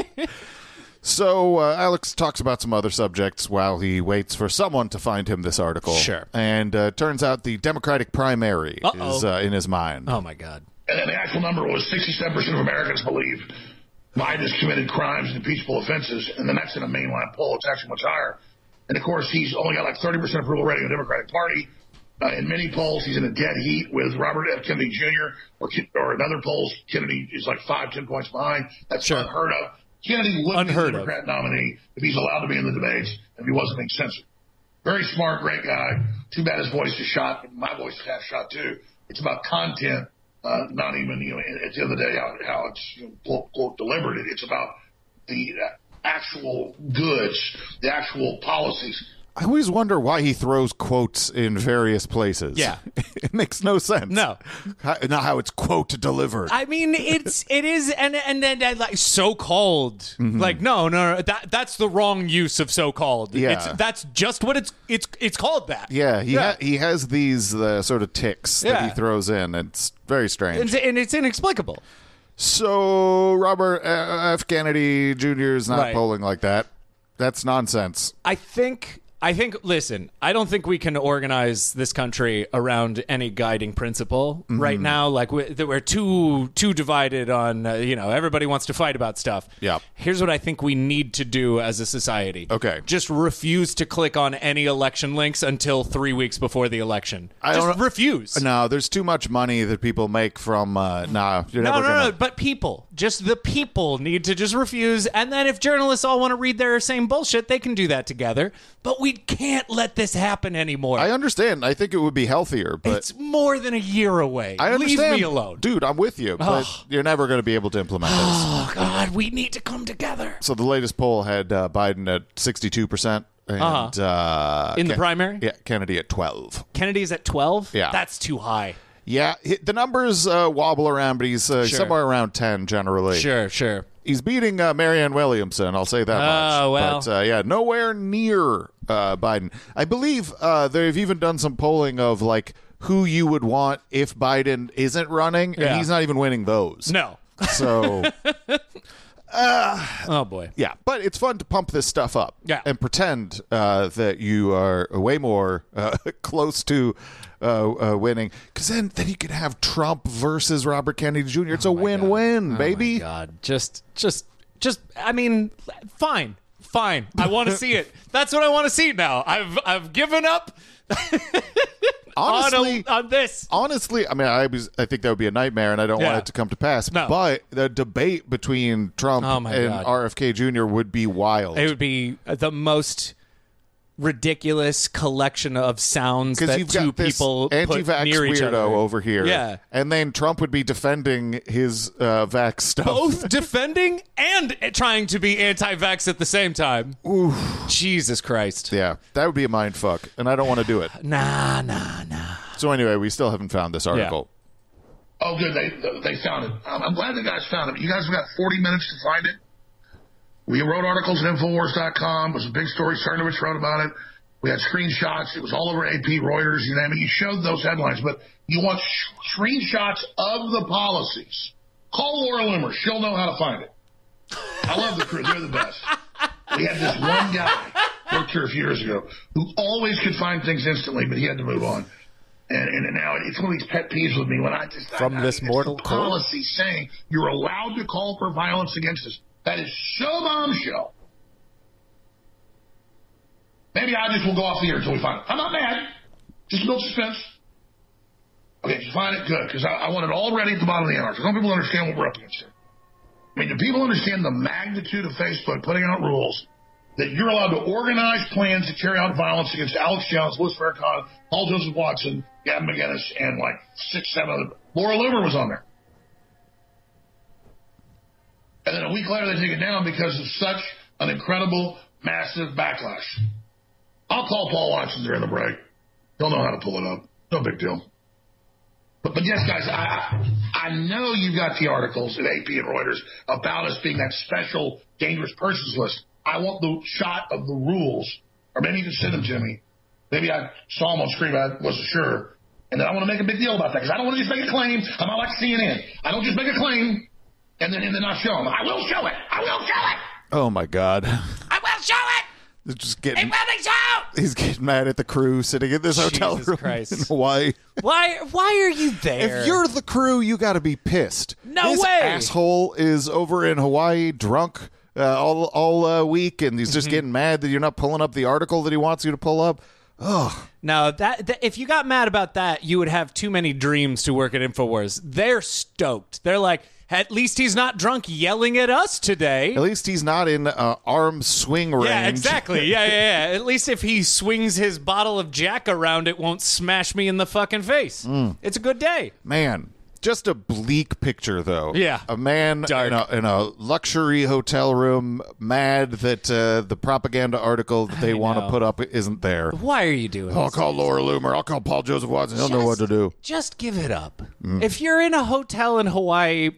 Speaker 4: So Alex talks about some other subjects while he waits for someone to find him this article.
Speaker 5: Sure.
Speaker 4: And turns out the Democratic primary is in his mind.
Speaker 5: Oh, my God.
Speaker 1: And the actual number was 67% of Americans believe Biden has committed crimes and impeachable offenses, and then that's in a mainline poll. It's actually much higher. And, of course, he's only got like 30% approval rating in the Democratic Party. In many polls, he's in a dead heat with Robert F. Kennedy Jr., or in other polls, Kennedy is like 5-10 points behind. That's unheard of. Kennedy would be the Democrat nominee if he's allowed to be in the debates and he wasn't being censored. Very smart, great guy. Too bad his voice is shot, but my voice is half shot too. It's about content, not even, at the end of the day, how it's, quote, delivered. It's about the actual goods, the actual policies.
Speaker 4: I always wonder why he throws quotes in various places.
Speaker 5: Yeah.
Speaker 4: It makes no sense.
Speaker 5: No.
Speaker 4: Not how it's quote delivered.
Speaker 5: I mean, it is, and then like so-called.
Speaker 4: Mm-hmm.
Speaker 5: Like, no, that's the wrong use of so-called.
Speaker 4: Yeah.
Speaker 5: That's just what it's called that.
Speaker 4: Yeah, he has these sort of ticks that he throws in. It's very strange.
Speaker 5: And it's inexplicable.
Speaker 4: So Robert F. Kennedy Jr. is not polling like that. That's nonsense.
Speaker 5: I think, listen, I don't think we can organize this country around any guiding principle right now. Like, we're too divided on, everybody wants to fight about stuff.
Speaker 4: Yeah.
Speaker 5: Here's what I think we need to do as a society.
Speaker 4: Okay.
Speaker 5: Just refuse to click on any election links until 3 weeks before the election. Just refuse.
Speaker 4: No, there's too much money that people make from, you're never gonna...
Speaker 5: But people, just the people need to just refuse. And then if journalists all want to read their same bullshit, they can do that together. But we can't let this happen anymore.
Speaker 4: I understand. I think it would be healthier, but
Speaker 5: it's more than a year away.
Speaker 4: I understand.
Speaker 5: Leave me alone.
Speaker 4: Dude, I'm with you, but you're never going to be able to implement this.
Speaker 5: Oh, God, we need to come together.
Speaker 4: So the latest poll had Biden at 62%. And,
Speaker 5: in the primary?
Speaker 4: Yeah, Kennedy at 12.
Speaker 5: Kennedy's at 12?
Speaker 4: Yeah.
Speaker 5: That's too high.
Speaker 4: Yeah, the numbers wobble around, but he's somewhere around 10 generally.
Speaker 5: Sure.
Speaker 4: He's beating Marianne Williamson, I'll say that much.
Speaker 5: Oh, well.
Speaker 4: But, nowhere near Biden. I believe they've even done some polling of, like, who you would want if Biden isn't running, and he's not even winning those.
Speaker 5: No.
Speaker 4: So...
Speaker 5: oh, boy.
Speaker 4: Yeah, but it's fun to pump this stuff up and pretend that you are way more close to winning, because then you could have Trump versus Robert Kennedy Jr. It's a win-win, baby.
Speaker 5: Oh, my God. Just, I mean, fine. I want to see it. That's what I want to see now. I've given up.
Speaker 4: Honestly,
Speaker 5: on this.
Speaker 4: Honestly, I mean, I think that would be a nightmare, and I don't want it to come to pass.
Speaker 5: No.
Speaker 4: But the debate between Trump and RFK Jr. would be wild.
Speaker 5: It would be the most ridiculous collection of sounds that
Speaker 4: you've
Speaker 5: two
Speaker 4: got this
Speaker 5: people
Speaker 4: anti-vax
Speaker 5: put near each other
Speaker 4: over here.
Speaker 5: Yeah.
Speaker 4: And then Trump would be defending his vax stuff.
Speaker 5: Both defending and trying to be anti-vax at the same time.
Speaker 4: Ooh.
Speaker 5: Jesus Christ.
Speaker 4: Yeah, that would be a mind fuck, and I don't want to do it.
Speaker 5: Nah.
Speaker 4: So anyway, we still haven't found this article.
Speaker 1: Yeah. Oh, good. They found it. I'm glad the guys found it. You guys have got 40 minutes to find it. We wrote articles at Infowars.com. It was a big story. Cernovich wrote about it. We had screenshots. It was all over AP, Reuters, you name it. You showed those headlines, but you want screenshots of the policies. Call Laura Loomer. She'll know how to find it. I love the crew. They're the best. We had this one guy, worked here a few years ago, who always could find things instantly, but he had to move on. And now it's one of these pet peeves with me when
Speaker 4: From this mortal coil?
Speaker 1: policy saying you're allowed to call for violence against us. That is so bombshell. Maybe I just will go off the air until we find it. I'm not mad. Just build suspense. Okay, if you find it, good, because I want it all ready at the bottom of the hour. So don't people understand what we're up against here. I mean, do people understand the magnitude of Facebook putting out rules that you're allowed to organize plans to carry out violence against Alex Jones, Louis Farrakhan, Paul Joseph Watson, Gavin McInnes, and like 6, 7 other. Laura Loomer was on there. And then a week later, they take it down because of such an incredible, massive backlash. I'll call Paul Watson during the break. He'll know how to pull it up. No big deal. But yes, guys, I know you got the articles at AP and Reuters about us being that special dangerous persons list. I want the shot of the rules, or maybe you can send them to me. Maybe I saw them on screen, but I wasn't sure. And then I want to make a big deal about that because I don't want to just make a claim. I'm not like CNN. I don't just make a claim and then not show them. I will show it. I will show it.
Speaker 4: Oh, my God.
Speaker 3: I will show it.
Speaker 4: They're just getting,
Speaker 3: It will be shown.
Speaker 4: he's getting mad at the crew sitting in this hotel
Speaker 5: Jesus
Speaker 4: room
Speaker 5: Christ.
Speaker 4: in Hawaii.
Speaker 5: Why are you there?
Speaker 4: If you're the crew, you got to be pissed.
Speaker 5: No
Speaker 4: this
Speaker 5: way.
Speaker 4: asshole is over in Hawaii drunk all week, and he's just getting mad that you're not pulling up the article that he wants you to pull up. Ugh.
Speaker 5: No, that if you got mad about that, you would have too many dreams to work at InfoWars. They're stoked. They're like, at least he's not drunk yelling at us today.
Speaker 4: At least he's not in arm swing range.
Speaker 5: Yeah, exactly. Yeah. At least if he swings his bottle of Jack around, it won't smash me in the fucking face. It's a good day.
Speaker 4: Man, just a bleak picture, though.
Speaker 5: Yeah.
Speaker 4: A man in a luxury hotel room, mad that the propaganda article that they want to put up isn't there.
Speaker 5: Why are you doing
Speaker 4: I'll
Speaker 5: this?
Speaker 4: call Laura Loomer. I'll call Paul Joseph Watson. He'll know what to do.
Speaker 5: Just give it up. If you're in a hotel in Hawaii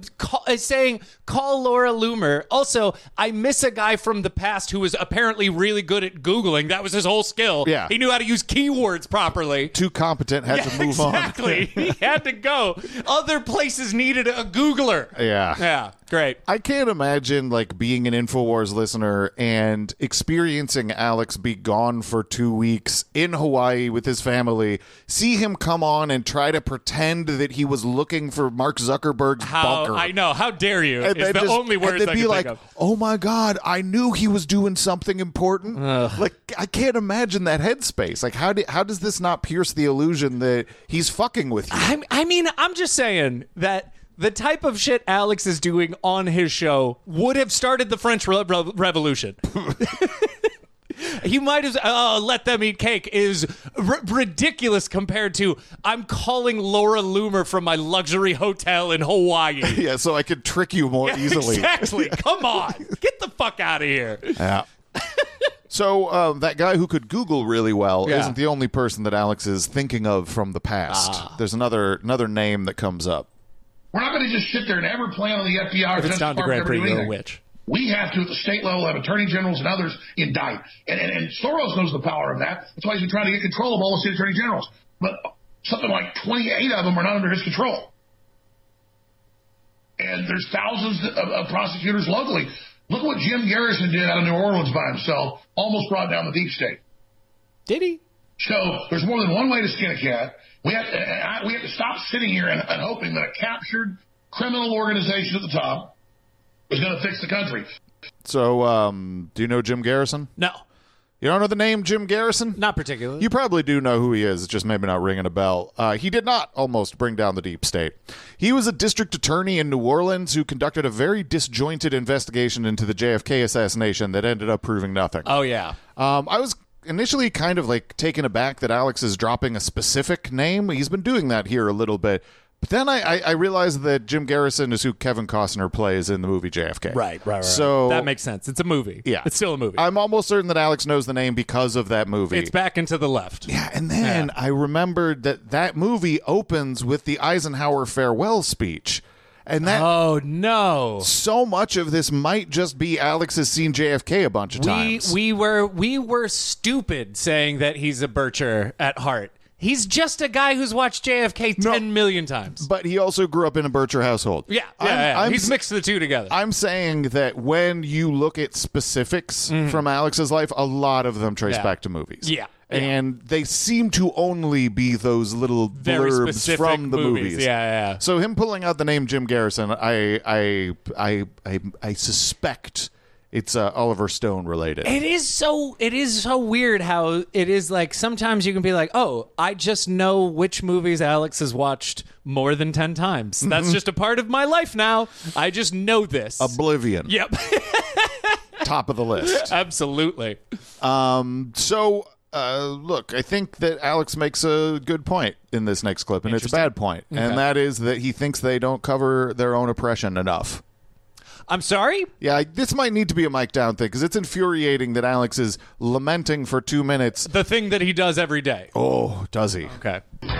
Speaker 5: call Laura Loomer. Also, I miss a guy from the past who was apparently really good at Googling. That was his whole skill.
Speaker 4: Yeah.
Speaker 5: He knew how to use keywords properly.
Speaker 4: Too competent, had to move
Speaker 5: exactly. He had to go. Other places needed a Googler.
Speaker 4: on. Yeah.
Speaker 5: Yeah, great.
Speaker 4: I can't imagine like being an InfoWars listener and experiencing Alex be gone for 2 weeks in Hawaii with his family, see him come on and try to pretend that he was looking for Mark Zuckerberg's bunker.
Speaker 5: I know. How dare you?
Speaker 4: And
Speaker 5: It's the only words
Speaker 4: and
Speaker 5: I
Speaker 4: they'd
Speaker 5: can
Speaker 4: be like,
Speaker 5: think of.
Speaker 4: oh my God, I knew he was doing something important. Like, I can't imagine that headspace. Like, how does this not pierce the illusion that he's fucking with you?
Speaker 5: I mean, I'm just saying that the type of shit Alex is doing on his show would have started the French Revolution. He might have let them eat cake is ridiculous compared to I'm calling Laura Loomer from my luxury hotel in Hawaii.
Speaker 4: Yeah, so I could trick you more easily.
Speaker 5: Exactly. Come on. Get the fuck out of here.
Speaker 4: Yeah. So that guy who could Google really well isn't the only person that Alex is thinking of from the past. There's another name that comes up.
Speaker 1: We're not going to just sit there and ever play on the FBI or
Speaker 5: If it's
Speaker 1: Justice
Speaker 5: down to
Speaker 1: Department
Speaker 5: Grand Prix,
Speaker 1: ever do
Speaker 5: you're a
Speaker 1: anything.
Speaker 5: witch.
Speaker 1: We have to, at the state level, have attorney generals and others indict. And Soros knows the power of that. That's why he's been trying to get control of all the state attorney generals. But something like 28 of them are not under his control. And there's thousands of prosecutors locally. Look what Jim Garrison did out of New Orleans by himself. Almost brought down the deep state.
Speaker 5: Did he?
Speaker 1: So there's more than one way to skin a cat. We have to stop sitting here and hoping that a captured criminal organization at the top is going to fix the country.
Speaker 4: So, do you know Jim Garrison?
Speaker 5: No.
Speaker 4: You don't know the name Jim Garrison?
Speaker 5: Not particularly.
Speaker 4: You probably do know who he is, just maybe not ringing a bell. He did not almost bring down the deep state. He was a district attorney in New Orleans who conducted a very disjointed investigation into the JFK assassination that ended up proving nothing.
Speaker 5: Oh, yeah.
Speaker 4: I was initially kind of like taken aback that Alex is dropping a specific name. He's been doing that here a little bit. But then I realized that Jim Garrison is who Kevin Costner plays in the movie JFK.
Speaker 5: Right.
Speaker 4: So
Speaker 5: that makes sense. It's a movie.
Speaker 4: Yeah.
Speaker 5: It's still a movie.
Speaker 4: I'm almost certain that Alex knows the name because of that movie.
Speaker 5: It's back and to the left.
Speaker 4: Yeah, and then I remembered that movie opens with the Eisenhower farewell speech. And that
Speaker 5: Oh, no.
Speaker 4: so much of this might just be Alex has seen JFK a bunch of times.
Speaker 5: We were stupid saying that he's a Bircher at heart. He's just a guy who's watched JFK 10 million times.
Speaker 4: But he also grew up in a Bircher household.
Speaker 5: Yeah. He's mixed the two together.
Speaker 4: I'm saying that when you look at specifics from Alex's life, a lot of them trace back to movies.
Speaker 5: Yeah.
Speaker 4: And they seem to only be those little
Speaker 5: Very
Speaker 4: blurbs
Speaker 5: specific
Speaker 4: from the movies.
Speaker 5: Yeah.
Speaker 4: So him pulling out the name Jim Garrison, I suspect it's Oliver Stone related.
Speaker 5: It is so weird how it is like sometimes you can be like, oh, I just know which movies Alex has watched more than 10 times. That's just a part of my life now. I just know this.
Speaker 4: Oblivion.
Speaker 5: Yep.
Speaker 4: Top of the list.
Speaker 5: Absolutely.
Speaker 4: Look, I think that Alex makes a good point in this next clip, and it's a bad point, and that is that he thinks they don't cover their own oppression enough.
Speaker 5: I'm sorry?
Speaker 4: Yeah, this might need to be a mic down thing, because it's infuriating that Alex is lamenting for 2 minutes.
Speaker 5: The thing that he does every day.
Speaker 4: Oh, does he?
Speaker 5: Okay.
Speaker 1: All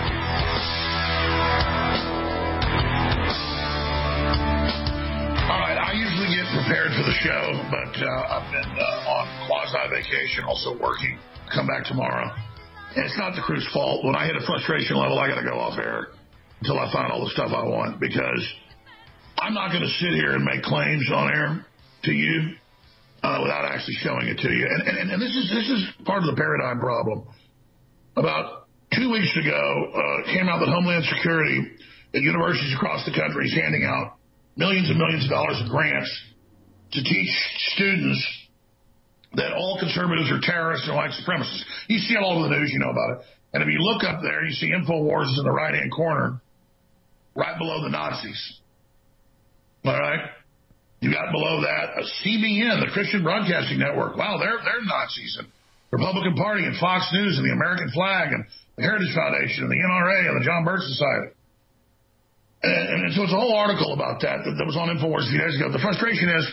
Speaker 1: right, I usually get prepared for the show, but I've been on quasi-vacation, also working. Come back tomorrow. And it's not the crew's fault. When I hit a frustration level, I got to go off air until I find all the stuff I want, because I'm not going to sit here and make claims on air to you without actually showing it to you. And this is part of the paradigm problem. About 2 weeks ago, it came out that Homeland Security at universities across the country is handing out millions and millions of dollars of grants to teach students that all conservatives are terrorists and white supremacists. You see it all over the news, you know about it. And if you look up there, you see InfoWars is in the right-hand corner, right below the Nazis. All right? You got below that CBN, the Christian Broadcasting Network. Wow, they're Nazis. And Republican Party and Fox News and the American Flag and the Heritage Foundation and the NRA and the John Birch Society. And so it's a whole article about that was on InfoWars a few days ago. The frustration is,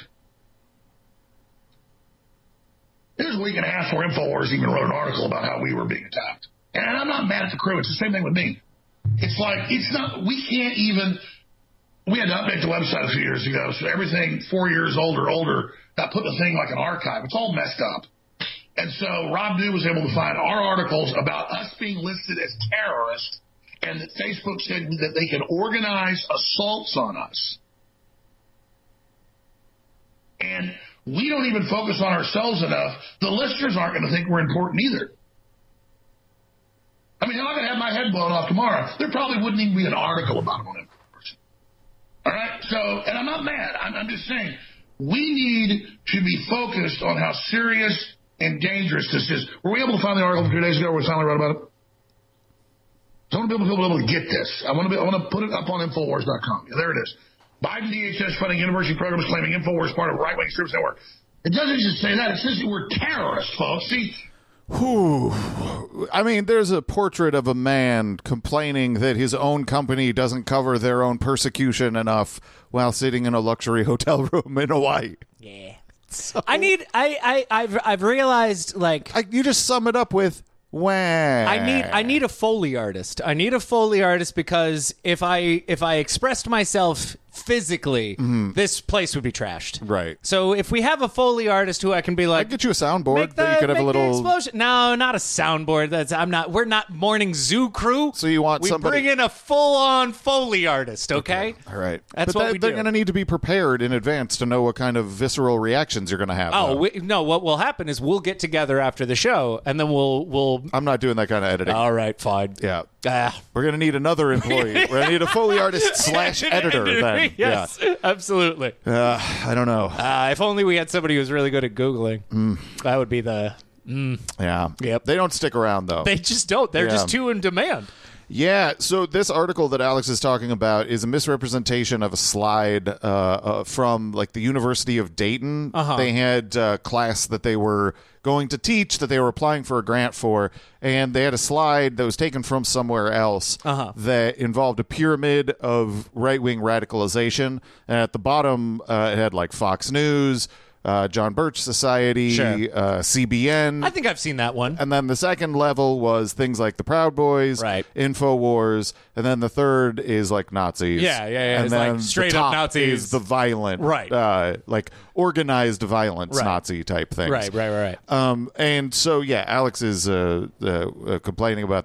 Speaker 1: it was a week and a half before InfoWars even wrote an article about how we were being attacked. And I'm not mad at the crew. It's the same thing with me. It's like, we had to update the website a few years ago, so everything 4 years old or older got put in a thing like an archive. It's all messed up. And so Rob Dew was able to find our articles about us being listed as terrorists, and that Facebook said that they can organize assaults on us. And we don't even focus on ourselves enough. The listeners aren't going to think we're important either. I mean, I'm going to have my head blown off tomorrow. There probably wouldn't even be an article about it on InfoWars. All right? So, and I'm not mad. I'm just saying, we need to be focused on how serious and dangerous this is. Were we able to find the article 2 days ago where we finally wrote about it? So I want to be able to get this. I want to put it up on Infowars.com. Yeah, there it is. Biden DHS funding university programs claiming InfoWars part of right-wing extremist network. It doesn't just say that. It says that we're terrorists, folks. See?
Speaker 4: I mean, there's a portrait of a man complaining that his own company doesn't cover their own persecution enough while sitting in a luxury hotel room in Hawaii.
Speaker 5: Yeah. So, I've realized, like,
Speaker 4: you just sum it up with, wah.
Speaker 5: I need a Foley artist. I need a Foley artist because if I expressed myself physically, this place would be trashed.
Speaker 4: Right.
Speaker 5: So if we have a Foley artist who I can be like,
Speaker 4: I'd get you a soundboard that you could have a little
Speaker 5: explosion. No, not a soundboard. We're not morning zoo crew.
Speaker 4: So you want somebody,
Speaker 5: bring in a full-on Foley artist, okay?
Speaker 4: All right.
Speaker 5: That's what we do.
Speaker 4: They're going to need to be prepared in advance to know what kind of visceral reactions you're going to have.
Speaker 5: No, what will happen is we'll get together after the show and then we'll
Speaker 4: I'm not doing that kind of editing.
Speaker 5: All right, fine.
Speaker 4: Yeah. We're going to need another employee. We're going to need a Foley artist / editor then.
Speaker 5: Yes, yeah. Absolutely.
Speaker 4: I don't know.
Speaker 5: If only we had somebody who's really good at Googling. That would be the...
Speaker 4: Yeah.
Speaker 5: Yep.
Speaker 4: They don't stick around, though.
Speaker 5: They just don't. They're just too in demand.
Speaker 4: Yeah, so this article that Alex is talking about is a misrepresentation of a slide from, like, the University of Dayton. They had a class that they were going to teach that they were applying for a grant for, and they had a slide that was taken from somewhere else that involved a pyramid of right-wing radicalization, and at the bottom it had, like, Fox News, John Birch Society, CBN.
Speaker 5: I think I've seen that one.
Speaker 4: And then the second level was things like the Proud Boys, InfoWars, and then the third is like Nazis.
Speaker 5: Yeah.
Speaker 4: And
Speaker 5: it's
Speaker 4: then
Speaker 5: like straight
Speaker 4: the
Speaker 5: up
Speaker 4: top
Speaker 5: Nazis.
Speaker 4: is the violent, like organized violence Nazi type things.
Speaker 5: Right.
Speaker 4: And so, Alex is complaining about that.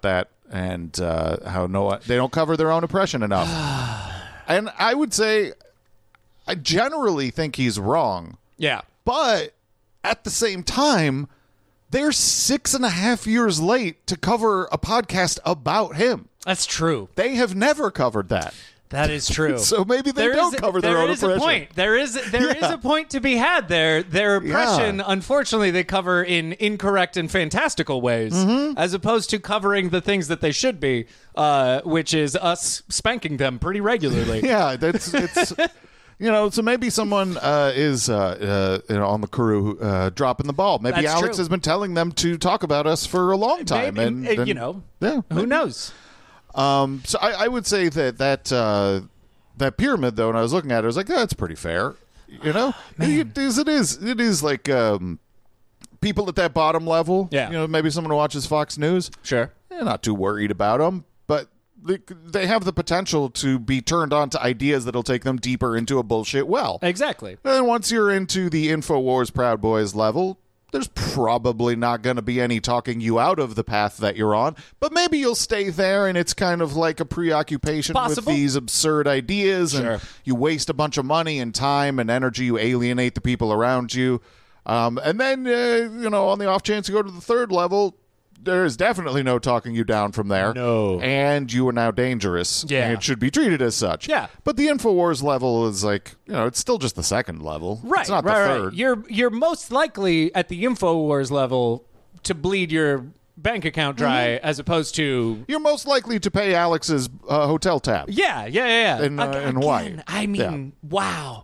Speaker 4: and how they don't cover their own oppression enough. And I would say I generally think he's wrong.
Speaker 5: Yeah.
Speaker 4: But at the same time, they're 6.5 years late to cover a podcast about him.
Speaker 5: That's true.
Speaker 4: They have never covered that.
Speaker 5: That is true.
Speaker 4: So maybe they don't cover their own oppression.
Speaker 5: There is a point to be had there. Their oppression, unfortunately, they cover in incorrect and fantastical ways, as opposed to covering the things that they should be, which is us spanking them pretty regularly.
Speaker 4: Yeah, it's so maybe someone is on the crew dropping the ball. Maybe
Speaker 5: That's
Speaker 4: Alex
Speaker 5: true.
Speaker 4: has been telling them to talk about us for a long time,
Speaker 5: Maybe, who knows?
Speaker 4: So I would say that pyramid, though, when I was looking at it, I was like, that's pretty fair. It is like people at that bottom level.
Speaker 5: Yeah.
Speaker 4: Maybe someone who watches Fox News.
Speaker 5: Sure.
Speaker 4: They're not too worried about them, but they have the potential to be turned on to ideas that'll take them deeper into a bullshit well.
Speaker 5: Exactly.
Speaker 4: And once you're into the InfoWars Proud Boys level, there's probably not going to be any talking you out of the path that you're on, but maybe you'll stay there, and it's kind of like a preoccupation with these absurd ideas, and you waste a bunch of money and time and energy, you alienate the people around you, and then, on the off chance you go to the third level, there's definitely no talking you down from there.
Speaker 5: No.
Speaker 4: And you are now dangerous.
Speaker 5: Yeah.
Speaker 4: And it should be treated as such.
Speaker 5: Yeah.
Speaker 4: But the InfoWars level is like, it's still just the second level.
Speaker 5: Right.
Speaker 4: It's not the third.
Speaker 5: You're most likely at the InfoWars level to bleed your bank account dry as opposed to...
Speaker 4: You're most likely to pay Alex's hotel tab.
Speaker 5: Yeah.
Speaker 4: In Hawaii.
Speaker 5: I mean, wow.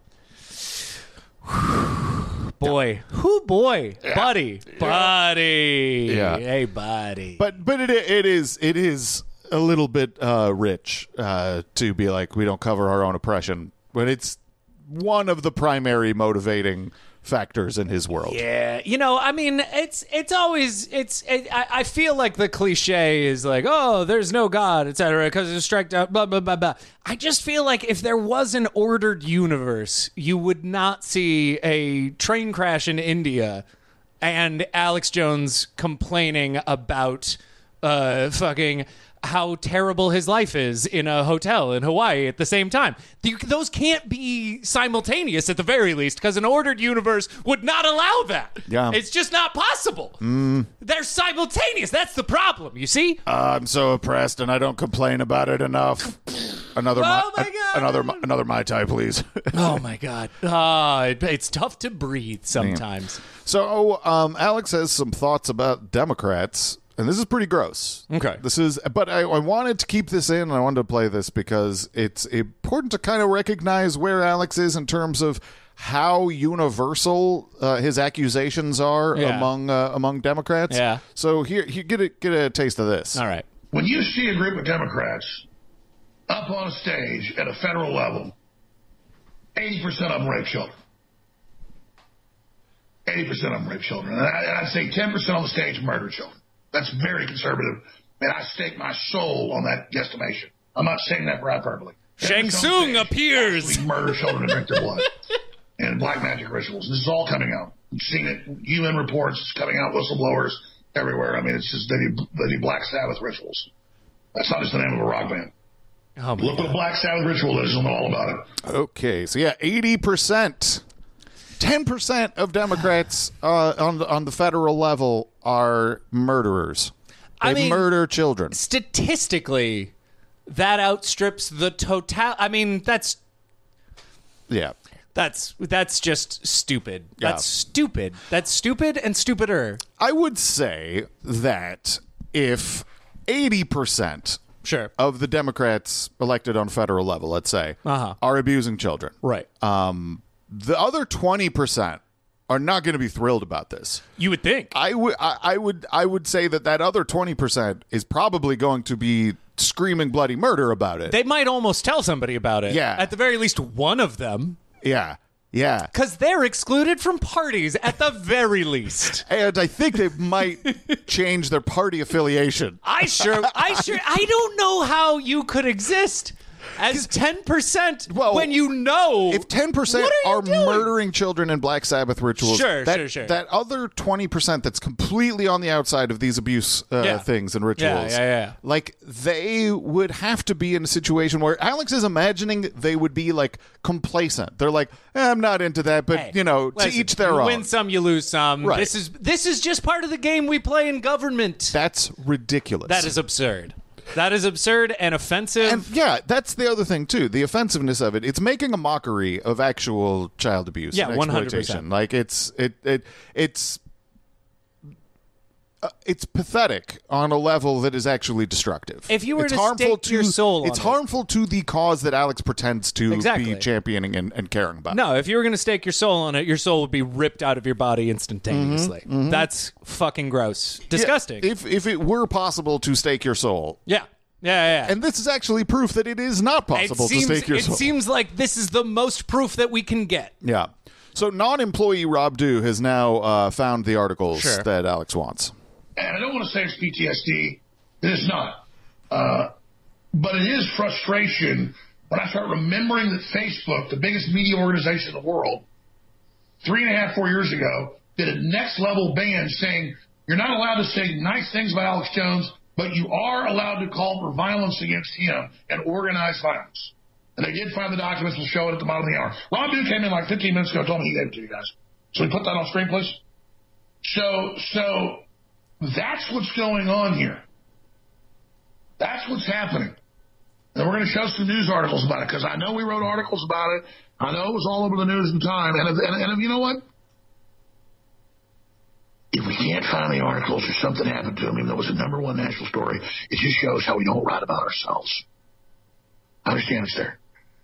Speaker 5: Boy. Who boy? Yeah. Buddy. Yeah. Hey, buddy.
Speaker 4: But it is a little bit rich to be like, we don't cover our own oppression. But it's one of the primary motivating factors in his world.
Speaker 5: Yeah. I mean, it's always, I feel like the cliche is like, oh, there's no God, etc., because it's striked out, blah, blah, blah, blah. I just feel like if there was an ordered universe, you would not see a train crash in India and Alex Jones complaining about fucking how terrible his life is in a hotel in Hawaii at the same time. Those can't be simultaneous at the very least, because an ordered universe would not allow that.
Speaker 4: Yeah.
Speaker 5: It's just not possible. They're simultaneous. That's the problem, you see?
Speaker 4: I'm so oppressed and I don't complain about it enough. Another Mai Tai, please.
Speaker 5: Oh, my God. It's tough to breathe sometimes.
Speaker 4: So Alex has some thoughts about Democrats. And this is pretty gross.
Speaker 5: Okay.
Speaker 4: But I wanted to keep this in, and I wanted to play this because it's important to kind of recognize where Alex is in terms of how universal his accusations are among Democrats.
Speaker 5: Yeah.
Speaker 4: So here get a taste of this.
Speaker 5: All right.
Speaker 1: When you see a group of Democrats up on a stage at a federal level, 80% of them rape children. 80% of them rape children. And I'd say 10% on the stage murder children. That's very conservative, and I stake my soul on that guesstimation. I'm not saying that for hyperbole.
Speaker 5: Shang Tsung appears.
Speaker 1: Murder children and drink their blood. And black magic rituals. This is all coming out. You've seen it. UN reports. It's coming out. Whistleblowers everywhere. I mean, it's just the Black Sabbath rituals. That's not just the name of a rock band.
Speaker 5: Oh,
Speaker 1: Look what a Black Sabbath ritual is. You'll know all about it.
Speaker 4: Okay, so 80%. 10% of Democrats on the federal level are murderers. They murder children.
Speaker 5: Statistically, that outstrips the total. I mean, that's just stupid.
Speaker 4: Yeah.
Speaker 5: That's stupid. That's stupid and stupider.
Speaker 4: I would say that if 80% of the Democrats elected on federal level, let's say, are abusing children,
Speaker 5: right?
Speaker 4: The other 20% are not going to be thrilled about this.
Speaker 5: You would think.
Speaker 4: I would say that other 20% is probably going to be screaming bloody murder about it.
Speaker 5: They might almost tell somebody about it.
Speaker 4: Yeah.
Speaker 5: At the very least, one of them.
Speaker 4: Yeah.
Speaker 5: Because they're excluded from parties at the very least.
Speaker 4: And I think they might change their party affiliation.
Speaker 5: I don't know how you could exist as 10%
Speaker 4: Well,
Speaker 5: when you know
Speaker 4: if 10%
Speaker 5: what
Speaker 4: are
Speaker 5: doing?
Speaker 4: murdering children in Black Sabbath rituals,
Speaker 5: Sure.
Speaker 4: that other 20% that's completely on the outside of these abuse things and rituals, like they would have to be in a situation where Alex is imagining they would be like complacent. They're like, I'm not into that, but
Speaker 5: Hey,
Speaker 4: to
Speaker 5: listen,
Speaker 4: each their
Speaker 5: you
Speaker 4: own.
Speaker 5: win some, you lose some.
Speaker 4: Right.
Speaker 5: This is just part of the game we play in government.
Speaker 4: That's ridiculous.
Speaker 5: That is absurd. That is absurd and offensive.
Speaker 4: And yeah, that's the other thing too. The offensiveness of it. It's making a mockery of actual child abuse.
Speaker 5: Yeah,
Speaker 4: and exploitation.
Speaker 5: 100%.
Speaker 4: Like it's pathetic on a level that is actually destructive.
Speaker 5: If you were
Speaker 4: it's
Speaker 5: to
Speaker 4: harmful
Speaker 5: stake your soul on
Speaker 4: it's
Speaker 5: it.
Speaker 4: harmful to the cause that Alex pretends to
Speaker 5: Exactly.
Speaker 4: be championing and caring about.
Speaker 5: No, if you were going to stake your soul on it, your soul would be ripped out of your body instantaneously. That's fucking gross. Disgusting.
Speaker 4: Yeah, if it were possible to stake your soul.
Speaker 5: Yeah.
Speaker 4: And this is actually proof that it is not possible to stake your soul.
Speaker 5: It seems like this is the most proof that we can get.
Speaker 4: Yeah. So non-employee Rob Dew has now found the articles
Speaker 5: Sure.
Speaker 4: that Alex wants.
Speaker 8: And I don't want to say it's PTSD. It is not. But it is frustration when I start remembering that Facebook, the biggest media organization in the world, 3.5, 4 years ago, did a next-level ban saying you're not allowed to say nice things about Alex Jones, but you are allowed to call for violence against him and organized violence. And they did find the documents. We'll show it at the bottom of the hour. Rob Dew came in like 15 minutes ago and told me he gave it to you guys. So we put that on screen, please. So that's what's going on here. That's what's happening. And we're going to show some news articles about it because I know we wrote articles about it. I know it was all over the news in time. And you know what? If we can't find the articles or something happened to him, even though it was a #1 national story, it just shows how we don't write about ourselves. I understand it's there.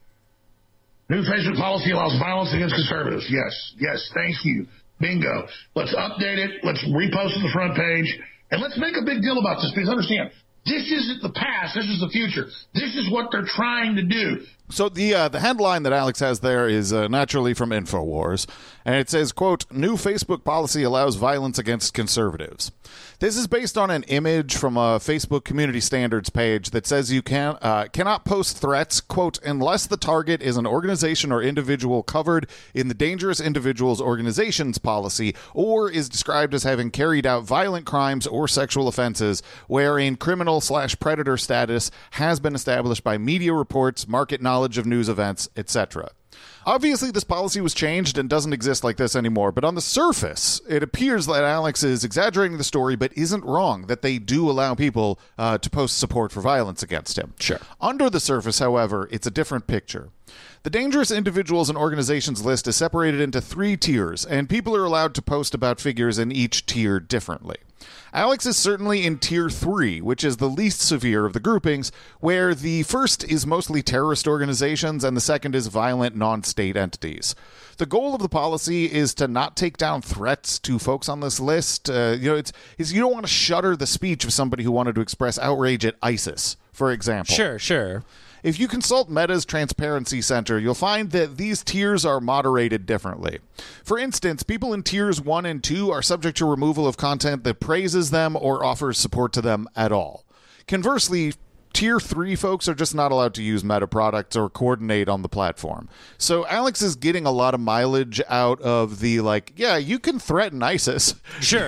Speaker 8: New Facebook policy allows violence against conservatives. Yes, thank you. Bingo. Let's update it. Let's repost it to the front page. And let's make a big deal about this because understand, this isn't the past. This is the future. This is what they're trying to do.
Speaker 4: So the headline that Alex has there is naturally from InfoWars, and it says, quote, new Facebook policy allows violence against conservatives. This is based on an image from a Facebook community standards page that says you cannot post threats, quote, unless the target is an organization or individual covered in the Dangerous Individuals Organizations policy or is described as having carried out violent crimes or sexual offenses wherein criminal/predator status has been established by media reports, market knowledge of news events, etc. Obviously, this policy was changed and doesn't exist like this anymore, but on the surface, it appears that Alex is exaggerating the story, but isn't wrong that they do allow people to post support for violence against him.
Speaker 5: Sure.
Speaker 4: Under the surface, however, it's a different picture. The Dangerous Individuals and Organizations list is separated into 3 tiers, and people are allowed to post about figures in each tier differently. Alex is certainly in Tier 3, which is the least severe of the groupings, where the first is mostly terrorist organizations and the second is violent non-state entities. The goal of the policy is to not take down threats to folks on this list. You don't want to shutter the speech of somebody who wanted to express outrage at ISIS, for example.
Speaker 5: Sure.
Speaker 4: If you consult Meta's Transparency Center, you'll find that these tiers are moderated differently. For instance, people in tiers 1 and 2 are subject to removal of content that praises them or offers support to them at all. Conversely, Tier 3 folks are just not allowed to use Meta products or coordinate on the platform. So Alex is getting a lot of mileage out of the, you can threaten ISIS.
Speaker 5: Sure.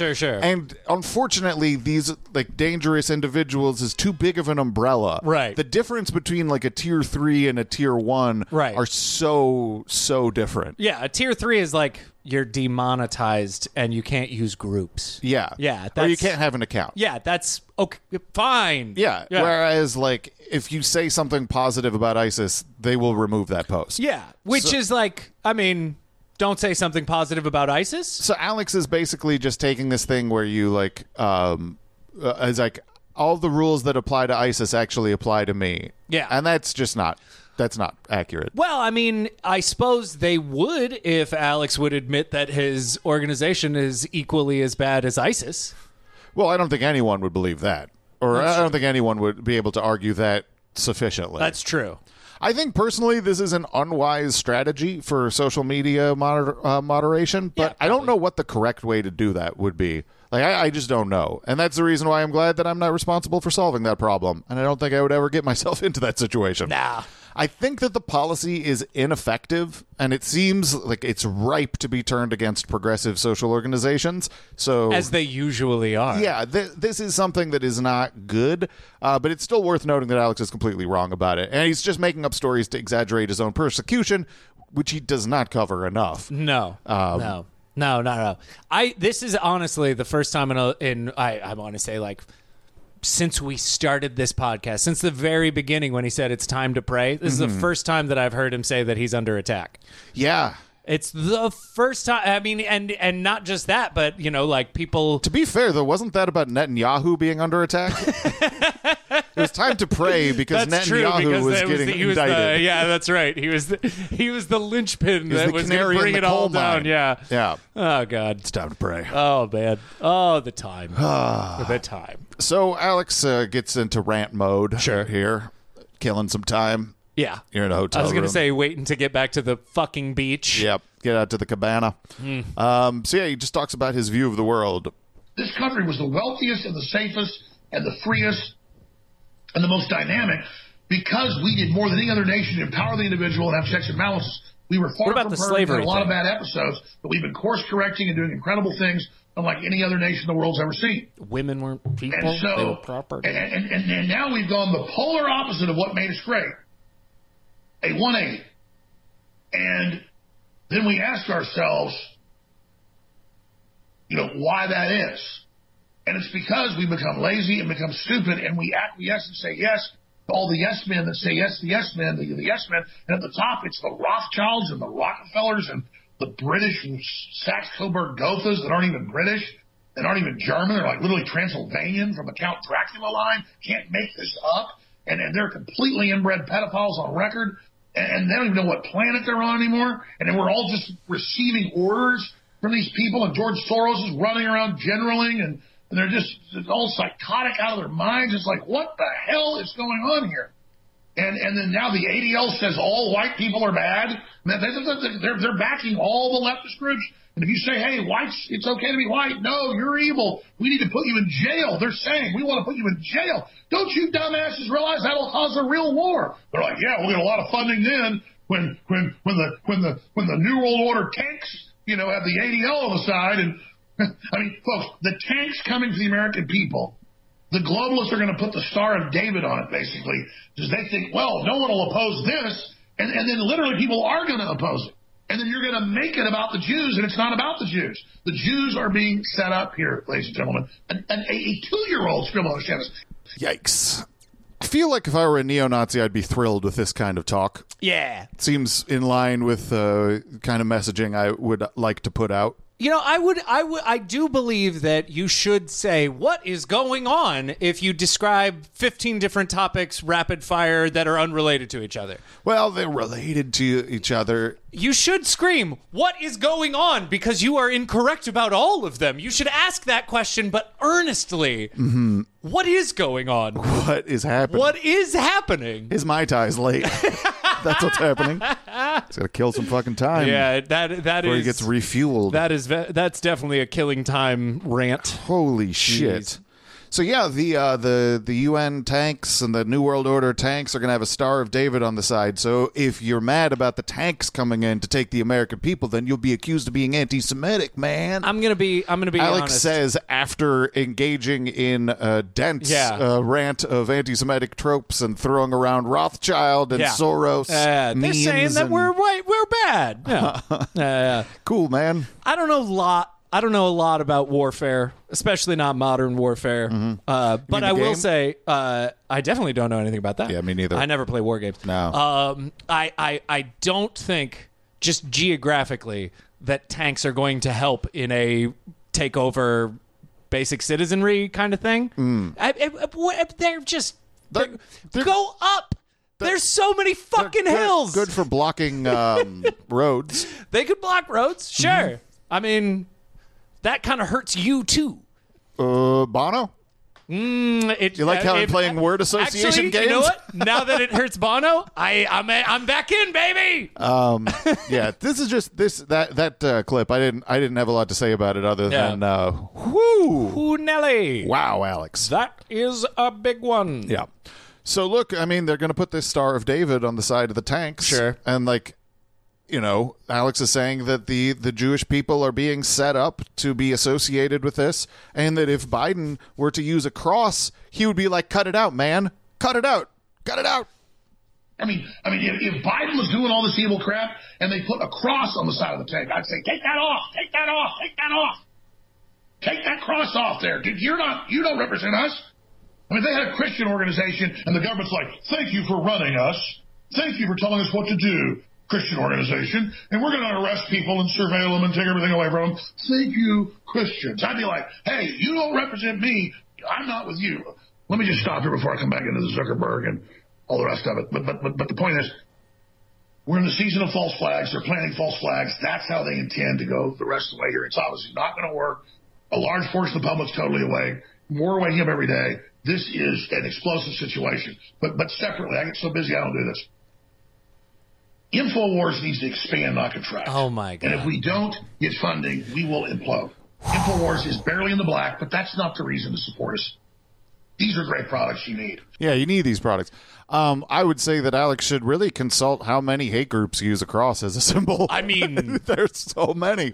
Speaker 4: And unfortunately, these, dangerous individuals is too big of an umbrella.
Speaker 5: Right.
Speaker 4: The difference between, a Tier 3 and a Tier 1
Speaker 5: Right.
Speaker 4: are so different.
Speaker 5: Yeah, a Tier 3 is you're demonetized and you can't use groups.
Speaker 4: Yeah.
Speaker 5: Yeah.
Speaker 4: Or you can't have an account.
Speaker 5: Yeah, that's okay. Fine.
Speaker 4: Yeah. Whereas, if you say something positive about ISIS, they will remove that post.
Speaker 5: Yeah. Which is don't say something positive about ISIS.
Speaker 4: So Alex is basically just taking this thing where you, all the rules that apply to ISIS actually apply to me.
Speaker 5: Yeah.
Speaker 4: And that's just not accurate.
Speaker 5: Well, I suppose they would if Alex would admit that his organization is equally as bad as ISIS.
Speaker 4: Well, I don't think anyone would believe that. Or I don't think anyone would be able to argue that sufficiently.
Speaker 5: That's true.
Speaker 4: I think personally this is an unwise strategy for social media moderation, but I don't know what the correct way to do that would be. Like, I just don't know. And that's the reason why I'm glad that I'm not responsible for solving that problem. And I don't think I would ever get myself into that situation.
Speaker 5: Nah.
Speaker 4: I think that the policy is ineffective, and it seems like it's ripe to be turned against progressive social organizations. So,
Speaker 5: as they usually are.
Speaker 4: Yeah, this is something that is not good, but it's still worth noting that Alex is completely wrong about it. And he's just making up stories to exaggerate his own persecution, which he does not cover enough.
Speaker 5: No. This is honestly the first time I want to say, like, since we started this podcast, since the very beginning when he said it's time to pray, this is the first time that I've heard him say that he's under attack.
Speaker 4: Yeah.
Speaker 5: It's the first time. I mean, and not just that, but, you know, like, people...
Speaker 4: To be fair, though, wasn't that about Netanyahu being under attack? It was time to pray because Netanyahu was getting indicted.
Speaker 5: Yeah, that's right. He was the linchpin that was going to bring it all down. Yeah. Oh, God.
Speaker 4: It's time to pray.
Speaker 5: Oh, man. Oh, the time. The time.
Speaker 4: So Alex gets into rant mode here, killing some time.
Speaker 5: Yeah.
Speaker 4: You're in a hotel
Speaker 5: I was going to
Speaker 4: room.
Speaker 5: say waiting to get back to the fucking beach.
Speaker 4: Yep. Get out to the cabana. So, yeah, he just talks about his view of the world.
Speaker 8: This country was the wealthiest and the safest and the freest and the most dynamic because we did more than any other nation to empower the individual and have checks and balances. We were far from perfect and had a lot of bad episodes, but we've been course correcting and doing incredible things unlike any other nation the world's ever seen.
Speaker 5: Women weren't people,
Speaker 8: and so,
Speaker 5: they were property.
Speaker 8: And now we've gone the polar opposite of what made us great. A 180. And then we ask ourselves, you know, why that is. And it's because we become lazy and become stupid, and we acquiesce and say yes to all the yes men that say yes to yes men, the yes men. And at the top, it's the Rothschilds and the Rockefellers and the British Saxe-Coburg-Gothas that aren't even British, that aren't even German. They're like literally Transylvanian from the Count Dracula line. Can't make this up. And they're completely inbred pedophiles on record. And they don't even know what planet they're on anymore. And then we're all just receiving orders from these people. And George Soros is running around generaling, and they're just all psychotic out of their minds. It's like, what the hell is going on here? And then now the ADL says all white people are bad. They're backing all the leftist groups. And if you say, hey, whites, it's okay to be white. No, you're evil. We need to put you in jail. They're saying we want to put you in jail. Don't you dumbasses realize that'll cause a real war? They're like, yeah, we'll get a lot of funding then when the New World Order tanks, you know, have the ADL on the side. And I mean, folks, the tanks coming to the American people, the globalists are going to put the Star of David on it, basically, because they think, well, no one will oppose this. And then literally people are going to oppose it. And then you're going to make it about the Jews, and it's not about the Jews. The Jews are being set up here, ladies and gentlemen. A 2-year-old still won't understand this.
Speaker 4: Yikes. I feel like if I were a neo-Nazi, I'd be thrilled with this kind of talk.
Speaker 5: Yeah.
Speaker 4: It seems in line with kind of messaging I would like to put out.
Speaker 5: You know, I do believe that you should say what is going on if you describe 15 different topics rapid fire that are unrelated to each other.
Speaker 4: Well, they're related to each other.
Speaker 5: You should scream, what is going on? Because you are incorrect about all of them. You should ask that question, but earnestly. Mm-hmm. What is going on?
Speaker 4: What is happening?
Speaker 5: What is happening?
Speaker 4: His Mai Tai's late. That's what's happening. He's got to kill some fucking time.
Speaker 5: Yeah, that
Speaker 4: before he gets refueled.
Speaker 5: That's definitely a killing time rant.
Speaker 4: Holy shit. Jeez. So yeah, the UN tanks and the New World Order tanks are going to have a Star of David on the side. So if you're mad about the tanks coming in to take the American people, then you'll be accused of being anti-Semitic, man.
Speaker 5: I'm gonna be
Speaker 4: Alex
Speaker 5: honest.
Speaker 4: says after engaging in a dense rant of anti-Semitic tropes and throwing around Rothschild and Soros.
Speaker 5: They're saying that we're bad. Yeah.
Speaker 4: Cool, man.
Speaker 5: I don't know a lot about warfare, especially not modern warfare. Mm-hmm. But I will say, I definitely don't know anything about that.
Speaker 4: Yeah, me neither.
Speaker 5: I never play war games.
Speaker 4: No.
Speaker 5: I don't think, just geographically, that tanks are going to help in a takeover basic citizenry kind of thing. They're just... go up! There's so many fucking hills!
Speaker 4: Good for blocking roads.
Speaker 5: They could block roads, sure. Mm-hmm. I mean... that kind of hurts you, too.
Speaker 4: Bono? You like how I'm playing word association
Speaker 5: actually,
Speaker 4: games?
Speaker 5: You know what? Now that it hurts Bono, I'm back in, baby.
Speaker 4: Yeah, this is just that clip. I didn't have a lot to say about it other than
Speaker 5: Whoo, Nelly.
Speaker 4: wow, Alex.
Speaker 5: That is a big one.
Speaker 4: Yeah. So look, I mean, they're going to put this Star of David on the side of the tanks.
Speaker 5: Sure.
Speaker 4: And like, you know, Alex is saying that the Jewish people are being set up to be associated with this, and that if Biden were to use a cross, he would be like, cut it out, man. Cut it out. Cut it out.
Speaker 8: I mean, if Biden was doing all this evil crap and they put a cross on the side of the tank, I'd say, take that off, take that off, take that off. Take that cross off there. Dude, you don't represent us. I mean, they had a Christian organization, and the government's like, thank you for running us. Thank you for telling us what to do, Christian organization. And we're going to arrest people and surveil them and take everything away from them. Thank you, Christians. I'd be like, hey, you don't represent me. I'm not with you. Let me just stop here before I come back into the Zuckerberg and all the rest of it. But the point is, we're in the season of false flags. They're planting false flags. That's how they intend to go the rest of the way here. It's obviously not going to work. A large portion of the public's totally away. More waking up every day. This is an explosive situation. But separately, I get so busy I don't do this. InfoWars needs to expand, not contract.
Speaker 5: Oh, my God.
Speaker 8: And if we don't get funding, we will implode. InfoWars is barely in the black, but that's not the reason to support us. These are great products you need.
Speaker 4: Yeah, you need these products. I would say that Alex should really consult how many hate groups use a cross as a symbol.
Speaker 5: I mean,
Speaker 4: there's so many.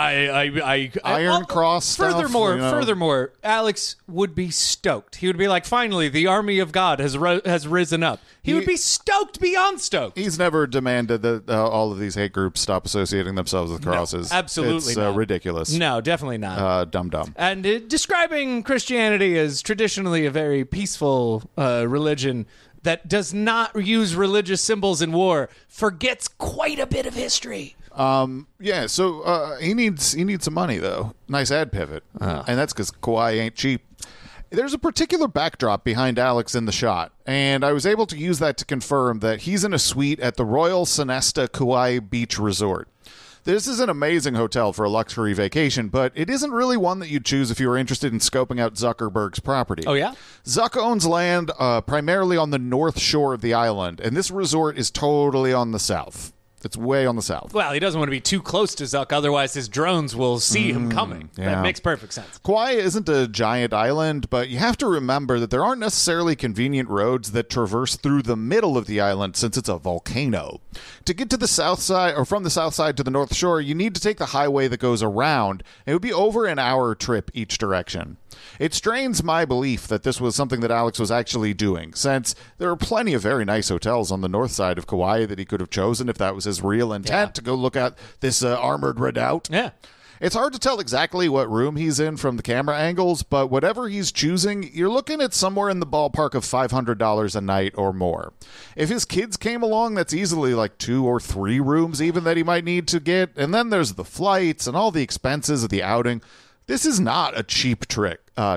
Speaker 4: Iron Cross stuff,
Speaker 5: Furthermore, Alex would be stoked. He would be like, finally, the army of God has risen up. He would be stoked beyond stoked.
Speaker 4: He's never demanded that all of these hate groups stop associating themselves with crosses.
Speaker 5: No, absolutely
Speaker 4: it's
Speaker 5: not.
Speaker 4: Ridiculous.
Speaker 5: No, definitely not.
Speaker 4: Dumb.
Speaker 5: And describing Christianity as traditionally a very peaceful religion that does not use religious symbols in war forgets quite a bit of history.
Speaker 4: Yeah, so he needs some money, though. Nice ad pivot. And that's because Kauai ain't cheap. There's a particular backdrop behind Alex in the shot, and I was able to use that to confirm that he's in a suite at the Royal Sonesta Kauai Beach Resort. This is an amazing hotel for a luxury vacation, but it isn't really one that you'd choose if you were interested in scoping out Zuckerberg's property.
Speaker 5: Oh, yeah?
Speaker 4: Zuck owns land primarily on the north shore of the island, and this resort is totally on the south. It's way on the south.
Speaker 5: Well, he doesn't want to be too close to Zuck, otherwise his drones will see him coming.
Speaker 4: Yeah.
Speaker 5: That makes perfect sense.
Speaker 4: Kauai isn't a giant island, but you have to remember that there aren't necessarily convenient roads that traverse through the middle of the island since it's a volcano. To get to the south side, or from the south side to the north shore, you need to take the highway that goes around. It would be over an hour trip each direction. It strains my belief that this was something that Alex was actually doing, since there are plenty of very nice hotels on the north side of Kauai that he could have chosen if that was his real intent, to go look at this armored redoubt.
Speaker 5: Yeah.
Speaker 4: It's hard to tell exactly what room he's in from the camera angles, but whatever he's choosing, you're looking at somewhere in the ballpark of $500 a night or more. If his kids came along, that's easily like 2 or 3 rooms even that he might need to get, and then there's the flights and all the expenses of the outing. This is not a cheap trip.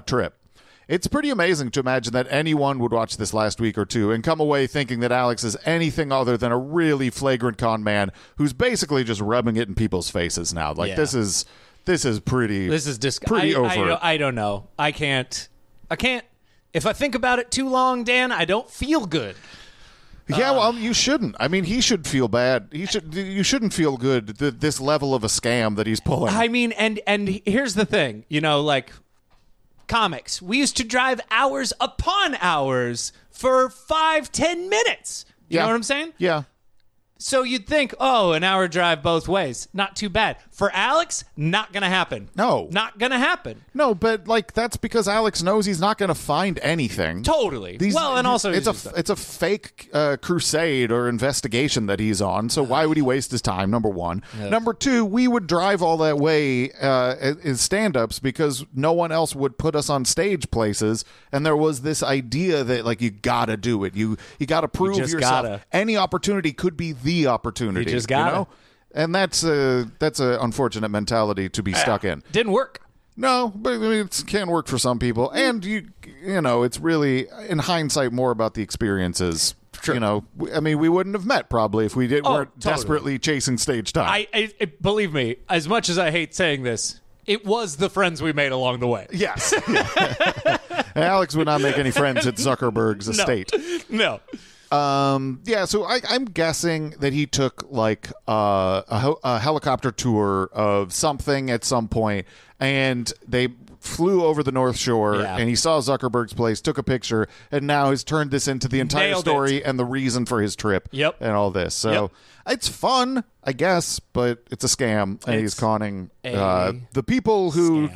Speaker 4: It's pretty amazing to imagine that anyone would watch this last week or two and come away thinking that Alex is anything other than a really flagrant con man who's basically just rubbing it in people's faces now. Like, this is pretty overt.
Speaker 5: I don't know. I can't. If I think about it too long, Dan, I don't feel good.
Speaker 4: Yeah, well, you shouldn't. I mean, he should feel bad. You shouldn't feel good. This level of a scam that he's pulling.
Speaker 5: I mean, and here's the thing. You know, like comics, we used to drive hours upon hours for 5-10 minutes. You know what I'm saying?
Speaker 4: Yeah.
Speaker 5: So you'd think, an hour drive both ways. Not too bad. For Alex, not going to happen.
Speaker 4: No.
Speaker 5: Not going to happen.
Speaker 4: No, but like that's because Alex knows he's not going to find anything.
Speaker 5: Totally. And also
Speaker 4: it's a fake crusade or investigation that he's on. So why would he waste his time? Number one. Yep. Number two, we would drive all that way as stand-ups because no one else would put us on stage places, and there was this idea that like you got to do it. You got to prove yourself.
Speaker 5: Gotta.
Speaker 4: Any opportunity could be the opportunity.
Speaker 5: You just got it.
Speaker 4: And that's a unfortunate mentality to be stuck in.
Speaker 5: Didn't work.
Speaker 4: No, but I mean, it can work for some people. And, you know, it's really, in hindsight, more about the experiences. True. You know, I mean, we wouldn't have met probably if we weren't desperately chasing stage time.
Speaker 5: I believe me, as much as I hate saying this, it was the friends we made along the way.
Speaker 4: Yes. Alex would not make any friends at Zuckerberg's estate.
Speaker 5: No.
Speaker 4: Yeah, so I'm guessing that he took like a helicopter tour of something at some point, and they flew over the North Shore, and he saw Zuckerberg's place, took a picture, and now has turned this into the entire story and the reason for his trip and all this. So it's fun, I guess, but it's a scam, and he's conning the people who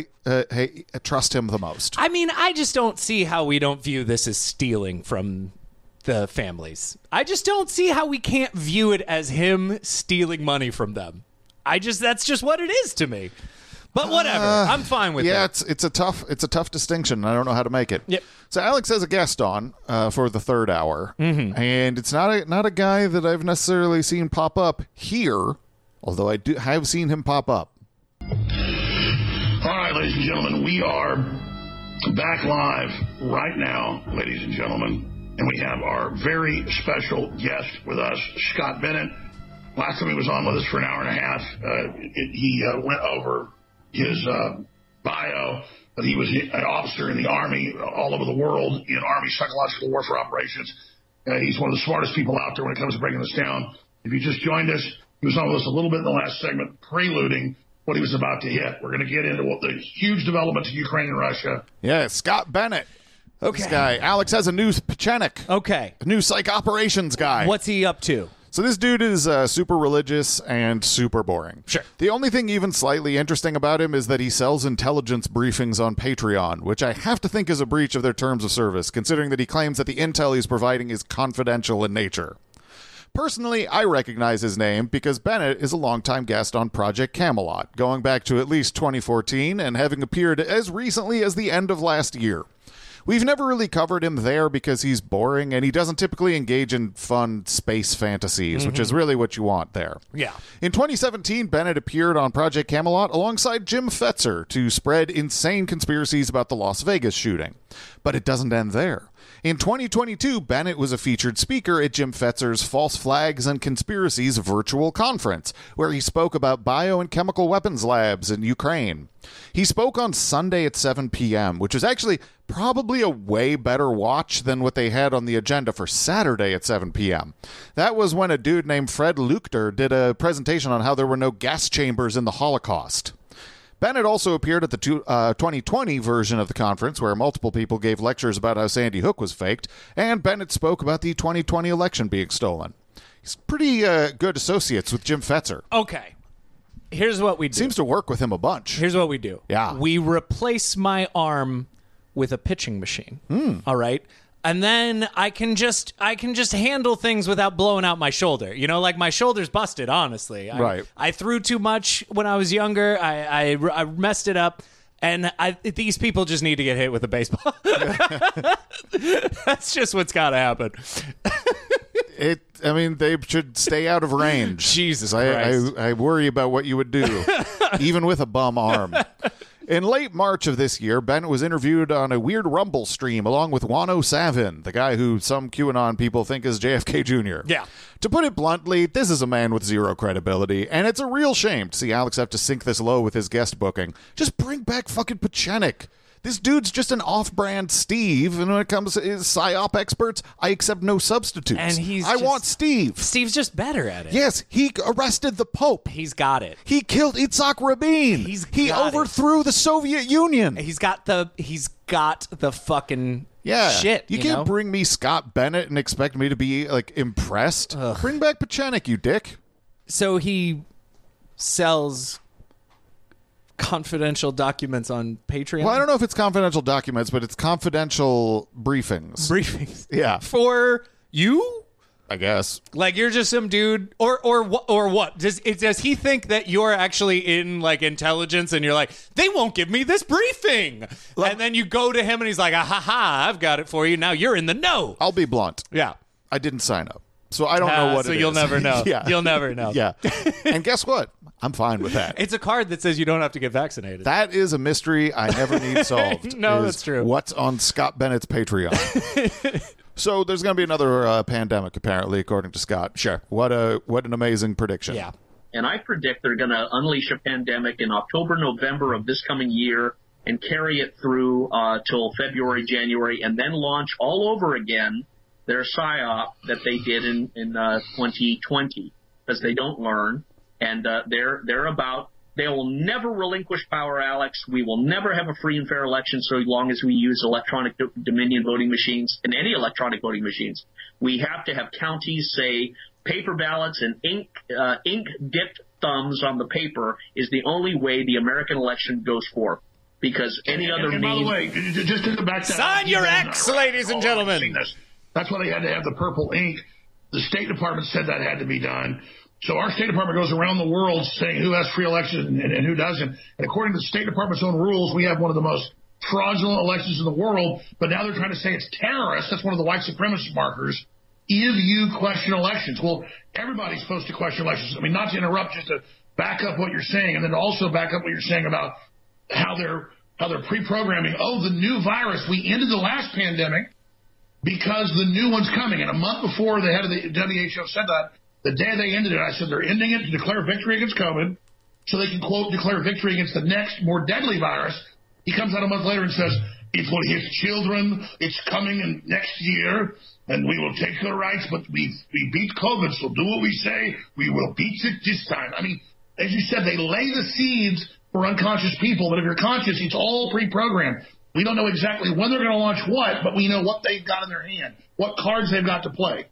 Speaker 4: trust him the most.
Speaker 5: I mean, I just don't see how we don't view this as stealing from the families. I just don't see how we can't view it as him stealing money from them. That's just what it is to me. But whatever, I'm fine with it.
Speaker 4: Yeah, it's a tough distinction. I don't know how to make it.
Speaker 5: Yep.
Speaker 4: So Alex has a guest on for the third hour, and it's not a guy that I've necessarily seen pop up here, although I have seen him pop up.
Speaker 8: All right, ladies and gentlemen, we are back live right now, ladies and gentlemen, and we have our very special guest with us, Scott Bennett. Last time he was on with us for an hour and a half, he went over his bio, that he was an officer in the Army all over the world in Army psychological warfare operations. He's one of the smartest people out there when it comes to breaking this down. If you just joined us, he was on with us a little bit in the last segment, preluding what he was about to hit. We're going to get into what the huge developments in Ukraine and Russia.
Speaker 4: Yeah, Scott Bennett.
Speaker 5: Okay.
Speaker 4: This guy. Alex has a new Pechenik.
Speaker 5: Okay.
Speaker 4: A new psych operations guy.
Speaker 5: What's he up to?
Speaker 4: So this dude is super religious and super boring.
Speaker 5: Sure.
Speaker 4: The only thing even slightly interesting about him is that he sells intelligence briefings on Patreon, which I have to think is a breach of their terms of service, considering that he claims that the intel he's providing is confidential in nature. Personally, I recognize his name because Bennett is a longtime guest on Project Camelot, going back to at least 2014 and having appeared as recently as the end of last year. We've never really covered him there because he's boring and he doesn't typically engage in fun space fantasies, which is really what you want there.
Speaker 5: Yeah.
Speaker 4: In 2017, Bennett appeared on Project Camelot alongside Jim Fetzer to spread insane conspiracies about the Las Vegas shooting. But it doesn't end there. In 2022, Bennett was a featured speaker at Jim Fetzer's False Flags and Conspiracies virtual conference, where he spoke about bio and chemical weapons labs in Ukraine. He spoke on Sunday at 7 p.m., which is actually probably a way better watch than what they had on the agenda for Saturday at 7 p.m. That was when a dude named Fred Luchter did a presentation on how there were no gas chambers in the Holocaust. Bennett also appeared at the 2020 version of the conference, where multiple people gave lectures about how Sandy Hook was faked, and Bennett spoke about the 2020 election being stolen. He's pretty good associates with Jim Fetzer.
Speaker 5: Okay. Here's what we do.
Speaker 4: Seems to work with him a bunch.
Speaker 5: Here's what we do.
Speaker 4: Yeah.
Speaker 5: We replace my arm with a pitching machine. All right. And then I can just handle things without blowing out my shoulder. You know, like my shoulder's busted, honestly.
Speaker 4: Right.
Speaker 5: I threw too much when I was younger. I messed it up. And these people just need to get hit with a baseball. That's just what's got to happen.
Speaker 4: They should stay out of range.
Speaker 5: Jesus Christ.
Speaker 4: I worry about what you would do, even with a bum arm. In late March of this year, Bennett was interviewed on a weird Rumble stream along with Juano Savin, the guy who some QAnon people think is JFK Jr.
Speaker 5: Yeah.
Speaker 4: To put it bluntly, this is a man with zero credibility, and it's a real shame to see Alex have to sink this low with his guest booking. Just bring back fucking Pechenik. This dude's just an off-brand Steve, and when it comes to his PSYOP experts, I accept no substitutes.
Speaker 5: And
Speaker 4: I want Steve.
Speaker 5: Steve's just better at it.
Speaker 4: Yes, he arrested the Pope.
Speaker 5: He's got it.
Speaker 4: He killed Yitzhak Rabin. He overthrew the Soviet Union.
Speaker 5: He's got the fucking shit.
Speaker 4: You can't bring me Scott Bennett and expect me to be like impressed. Ugh. Bring back Pechenik, you dick.
Speaker 5: So he sells confidential documents on Patreon?
Speaker 4: Well, I don't know if it's confidential documents, but it's confidential briefings.
Speaker 5: Briefings?
Speaker 4: Yeah.
Speaker 5: For you?
Speaker 4: I guess.
Speaker 5: Like you're just some dude, or what? Does he think that you're actually in like intelligence and you're like, they won't give me this briefing? And then you go to him and he's like, I've got it for you. Now you're in the know.
Speaker 4: I'll be blunt.
Speaker 5: Yeah.
Speaker 4: I didn't sign up. So I don't know what it is.
Speaker 5: So you'll never know.
Speaker 4: Yeah.
Speaker 5: You'll never know.
Speaker 4: Yeah. And guess what? I'm fine with that.
Speaker 5: It's a card that says you don't have to get vaccinated.
Speaker 4: That is a mystery I never need solved.
Speaker 5: No, that's true.
Speaker 4: What's on Scott Bennett's Patreon? So there's going to be another pandemic, apparently, according to Scott.
Speaker 5: Sure.
Speaker 4: What an amazing prediction.
Speaker 5: Yeah.
Speaker 9: And I predict they're going to unleash a pandemic in October, November of this coming year. and carry it through till February, January, and then launch all over again their PSYOP that they did in 2020, because they don't learn, and they will never relinquish power, Alex. We will never have a free and fair election so long as we use electronic Dominion voting machines and any electronic voting machines. We have to have counties say paper ballots and ink-dipped thumbs on the paper is the only way the American election goes forward. Because any other means...
Speaker 8: By the way, just to go back to...
Speaker 5: Sign your X, ladies and gentlemen!
Speaker 8: That's why they had to have the purple ink. The State Department said that had to be done. So our State Department goes around the world saying who has free elections and who doesn't. And according to the State Department's own rules, we have one of the most fraudulent elections in the world. But now they're trying to say it's terrorist. That's one of the white supremacist markers. If you question elections. Well, everybody's supposed to question elections. I mean, not to interrupt, just to back up what you're saying, and then also back up what you're saying about how they're pre-programming. Oh, the new virus. We ended the last pandemic because the new one's coming. And a month before the head of the WHO said that, the day they ended it, I said they're ending it to declare victory against COVID so they can, quote, declare victory against the next, more deadly virus. He comes out a month later and says, it will hit children. It's coming in next year, and we will take your rights, but we beat COVID, so do what we say. We will beat it this time. I mean, as you said, they lay the seeds for unconscious people, but if you're conscious, it's all pre-programmed. We don't know exactly when they're going to launch what, but we know what they've got in their hand, what cards they've got to play.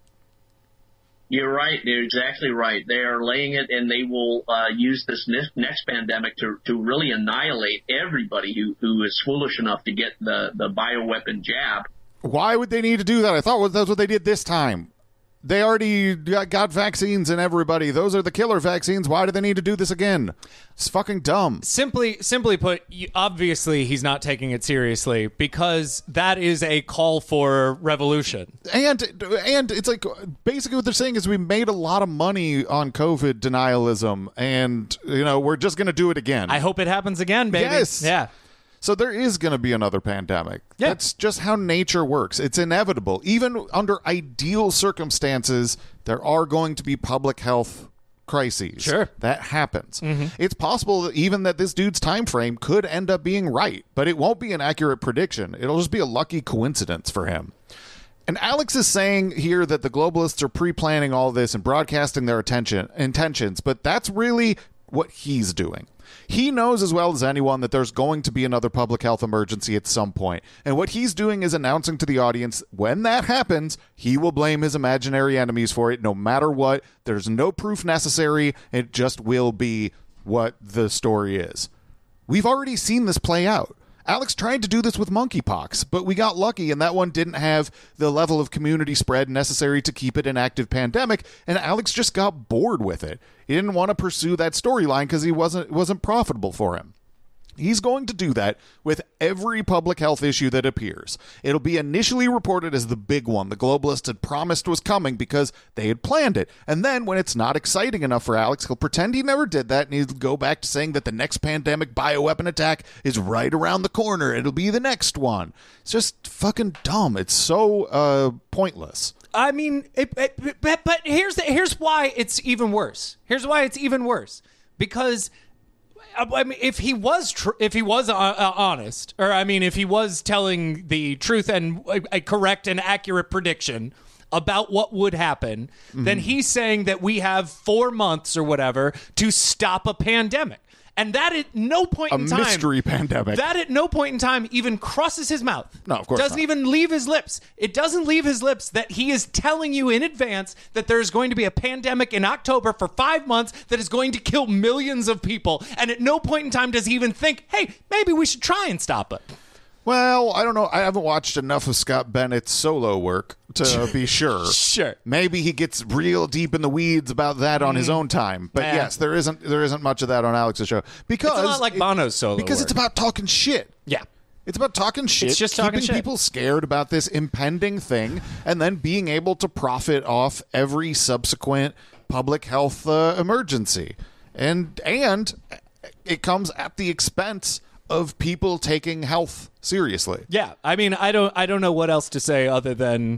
Speaker 9: You're right. They're exactly right. They are laying it, and they will use this next pandemic to really annihilate everybody who is foolish enough to get the bioweapon jab.
Speaker 4: Why would they need to do that? I thought that's what they did this time. They already got vaccines in everybody. Those are the killer vaccines. Why do they need to do this again? It's fucking dumb.
Speaker 5: Simply put, obviously he's not taking it seriously because that is a call for revolution.
Speaker 4: And it's like basically what they're saying is we made a lot of money on COVID denialism, and we're just going to do it again.
Speaker 5: I hope it happens again, baby.
Speaker 4: Yes.
Speaker 5: Yeah.
Speaker 4: So there is going to be another pandemic.
Speaker 5: Yeah.
Speaker 4: That's just how nature works. It's inevitable. Even under ideal circumstances, there are going to be public health crises.
Speaker 5: Sure.
Speaker 4: That happens.
Speaker 5: Mm-hmm.
Speaker 4: It's possible that this dude's time frame could end up being right, but it won't be an accurate prediction. It'll just be a lucky coincidence for him. And Alex is saying here that the globalists are pre-planning all this and broadcasting their intentions, but that's really what he's doing. He knows as well as anyone that there's going to be another public health emergency at some point. And what he's doing is announcing to the audience when that happens, he will blame his imaginary enemies for it no matter what. There's no proof necessary. It just will be what the story is. We've already seen this play out. Alex tried to do this with monkeypox, but we got lucky and that one didn't have the level of community spread necessary to keep it an active pandemic, and Alex just got bored with it. He didn't want to pursue that storyline because it wasn't profitable for him. He's going to do that with every public health issue that appears. It'll be initially reported as the big one the globalists had promised was coming because they had planned it. And then when it's not exciting enough for Alex, he'll pretend he never did that and he'll go back to saying that the next pandemic bioweapon attack is right around the corner. It'll be the next one. It's just fucking dumb. It's so pointless.
Speaker 5: I mean, but here's why it's even worse. Here's why it's even worse. Because I mean, if he was honest, or I mean, if he was telling the truth and a correct and accurate prediction about what would happen, then he's saying that we have 4 months or whatever to stop a pandemic. And that at no point in time...
Speaker 4: A mystery pandemic.
Speaker 5: That at no point in time even crosses his mouth.
Speaker 4: No, of course
Speaker 5: doesn't
Speaker 4: not.
Speaker 5: even leave his lips. It doesn't leave his lips that he is telling you in advance that there's going to be a pandemic in October for 5 months that is going to kill millions of people. And at no point in time does he even think, hey, maybe we should try and stop it.
Speaker 4: Well, I don't know. I haven't watched enough of Scott Bennett's solo work to be sure.
Speaker 5: Sure.
Speaker 4: Maybe he gets real deep in the weeds about that on his own time. But yes, there isn't much of that on Alex's show. Because
Speaker 5: it's a lot like Bono's solo
Speaker 4: because
Speaker 5: work.
Speaker 4: It's about talking shit.
Speaker 5: Yeah.
Speaker 4: It's about talking shit,
Speaker 5: It's just
Speaker 4: keeping
Speaker 5: talking shit.
Speaker 4: people scared about this impending thing, and then being able to profit off every subsequent public health emergency. And it comes at the expense of people taking health seriously.
Speaker 5: Yeah, I mean, I don't know what else to say other than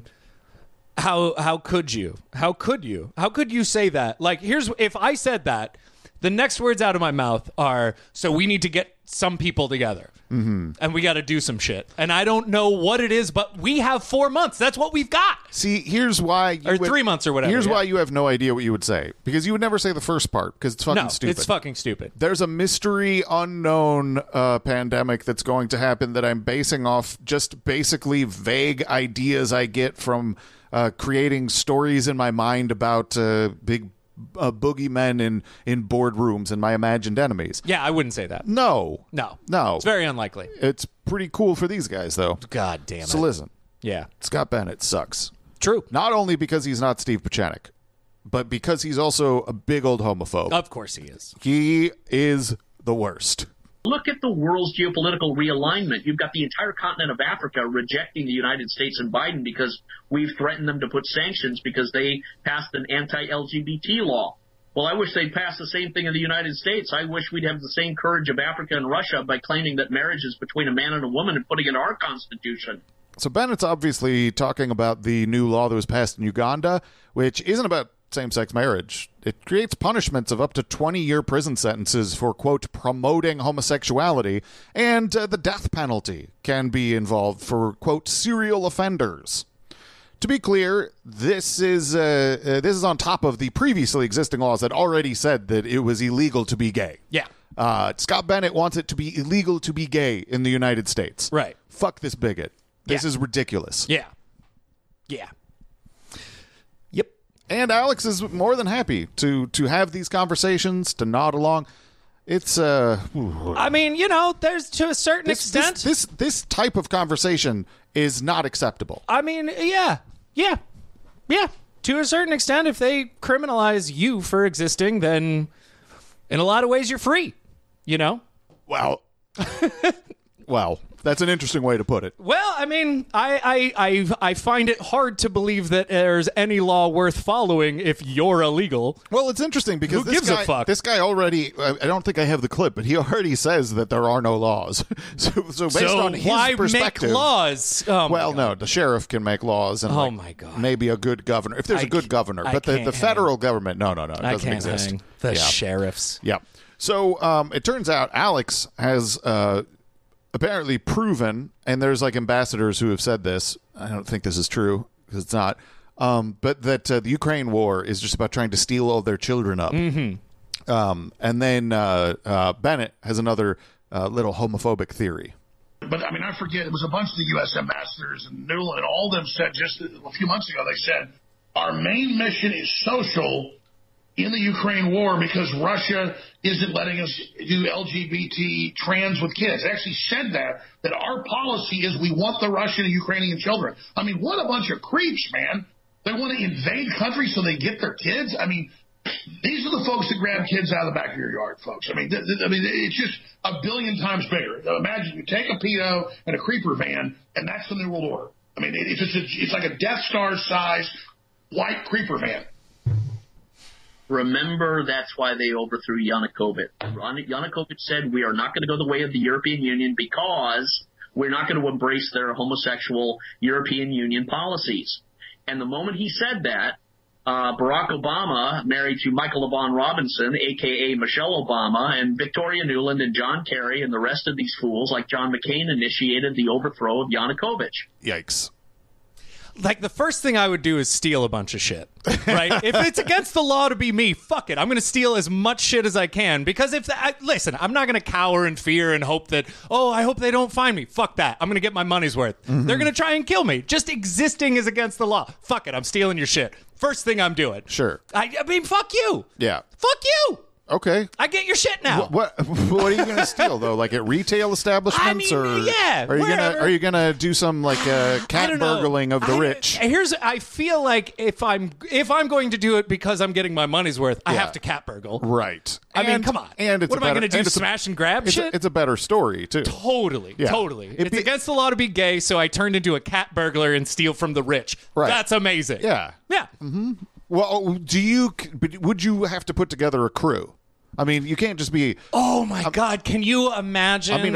Speaker 5: how could you? How could you say that? Like, if I said that, The next words out of my mouth are, so we need to get some people together. And we got to do some shit. And I don't know what it is, but we have 4 months. That's what we've got.
Speaker 4: See, here's why...
Speaker 5: Or 3 months or whatever.
Speaker 4: Here's why you have no idea what you would say. Because you would never say the first part, because it's fucking stupid.
Speaker 5: It's fucking stupid.
Speaker 4: There's a mystery unknown pandemic that's going to happen that I'm basing off just basically vague ideas I get from creating stories in my mind about big boogeymen in boardrooms and my imagined enemies.
Speaker 5: Yeah, I wouldn't say that.
Speaker 4: No.
Speaker 5: It's very unlikely.
Speaker 4: It's pretty cool for these guys, though.
Speaker 5: God damn it.
Speaker 4: So listen.
Speaker 5: Yeah.
Speaker 4: Scott Bennett sucks.
Speaker 5: True.
Speaker 4: Not only because he's not Steve Pieczenik, but because he's also a big old homophobe.
Speaker 5: Of course he is.
Speaker 4: He is the worst.
Speaker 9: Look at the world's geopolitical realignment. You've got the entire continent of Africa rejecting the United States and Biden because we've threatened them to put sanctions because they passed an anti-LGBT law. Well, I wish they'd pass the same thing in the United States. I wish we'd have the same courage of Africa and Russia by claiming that marriage is between a man and a woman and putting it in our constitution.
Speaker 4: So Bennett's obviously talking about the new law that was passed in Uganda, which isn't about same-sex marriage. It creates punishments of up to 20-year prison sentences for, quote, promoting homosexuality, and the death penalty can be involved for, quote, serial offenders. To be clear, this is on top of the previously existing laws that already said that it was illegal to be gay.
Speaker 5: Yeah.
Speaker 4: Scott Bennett wants it to be illegal to be gay in the United States.
Speaker 5: Right.
Speaker 4: Fuck this bigot. This is ridiculous.
Speaker 5: Yeah. Yeah.
Speaker 4: And Alex is more than happy to have these conversations, to nod along. It's
Speaker 5: I mean, there's to a certain extent
Speaker 4: this type of conversation is not acceptable.
Speaker 5: I mean, yeah. To a certain extent, if they criminalize you for existing, then in a lot of ways you're free.
Speaker 4: Well, that's an interesting way to put it.
Speaker 5: Well, I mean, I find it hard to believe that there's any law worth following if you're illegal.
Speaker 4: Well, it's interesting because
Speaker 5: Who gives a fuck?
Speaker 4: This guy already, I don't think I have the clip, but he already says that there are no laws. So based on his
Speaker 5: why
Speaker 4: perspective,
Speaker 5: make laws?
Speaker 4: No, the sheriff can make laws, and
Speaker 5: my God,
Speaker 4: maybe a good governor if there's a good governor, but the federal government, no, it doesn't exist.
Speaker 5: Hang. The sheriffs.
Speaker 4: Yeah. So it turns out Alex has apparently proven, and there's like ambassadors who have said this. I don't think this is true because it's not. But that the Ukraine war is just about trying to steal all their children up. Mm-hmm. And then Bennett has another little homophobic theory.
Speaker 8: But, I mean, I forget, it was a bunch of the U.S. ambassadors and Newland, and all of them said just a few months ago, they said, our main mission is social in the Ukraine war because Russia isn't letting us do LGBT trans with kids. They actually said that our policy is we want the Russian and Ukrainian children. I mean, what a bunch of creeps, man. They want to invade countries so they get their kids. I mean, these are the folks that grab kids out of the back of your yard, folks. I mean, it's just a billion times bigger. Imagine you take a pedo and a creeper van, and that's the New World Order. I mean, it's like a Death Star-sized white creeper van.
Speaker 9: Remember, that's why they overthrew Yanukovych. Yanukovych said, we are not going to go the way of the European Union because we're not going to embrace their homosexual European Union policies. And the moment he said that, Barack Obama, married to Michael LaVaughn Robinson, a.k.a. Michelle Obama, and Victoria Nuland and John Kerry and the rest of these fools like John McCain initiated the overthrow of Yanukovych.
Speaker 4: Yikes.
Speaker 5: Like, the first thing I would do is steal a bunch of shit, right? If it's against the law to be me, fuck it. I'm going to steal as much shit as I can because listen, I'm not going to cower in fear and hope that, I hope they don't find me. Fuck that. I'm going to get my money's worth. Mm-hmm. They're going to try and kill me. Just existing is against the law. Fuck it. I'm stealing your shit. First thing I'm doing.
Speaker 4: Sure.
Speaker 5: I mean, fuck you.
Speaker 4: Yeah.
Speaker 5: Fuck you.
Speaker 4: Okay.
Speaker 5: I get your shit now.
Speaker 4: What are you going to steal though? Like at retail establishments, are you gonna do some like cat burgling of the rich?
Speaker 5: I feel like if I'm going to do it because I'm getting my money's worth, I have to cat burgle.
Speaker 4: Right.
Speaker 5: I mean, come on.
Speaker 4: And
Speaker 5: what am I going to do? Smash and grab shit?
Speaker 4: It's a better story too.
Speaker 5: Totally. It's against the law to be gay, so I turned into a cat burglar and steal from the rich. Right. That's amazing.
Speaker 4: Yeah.
Speaker 5: Yeah.
Speaker 4: Mm-hmm. Well, would you have to put together a crew? I mean, you can't just be...
Speaker 5: Oh, my God. Can you imagine an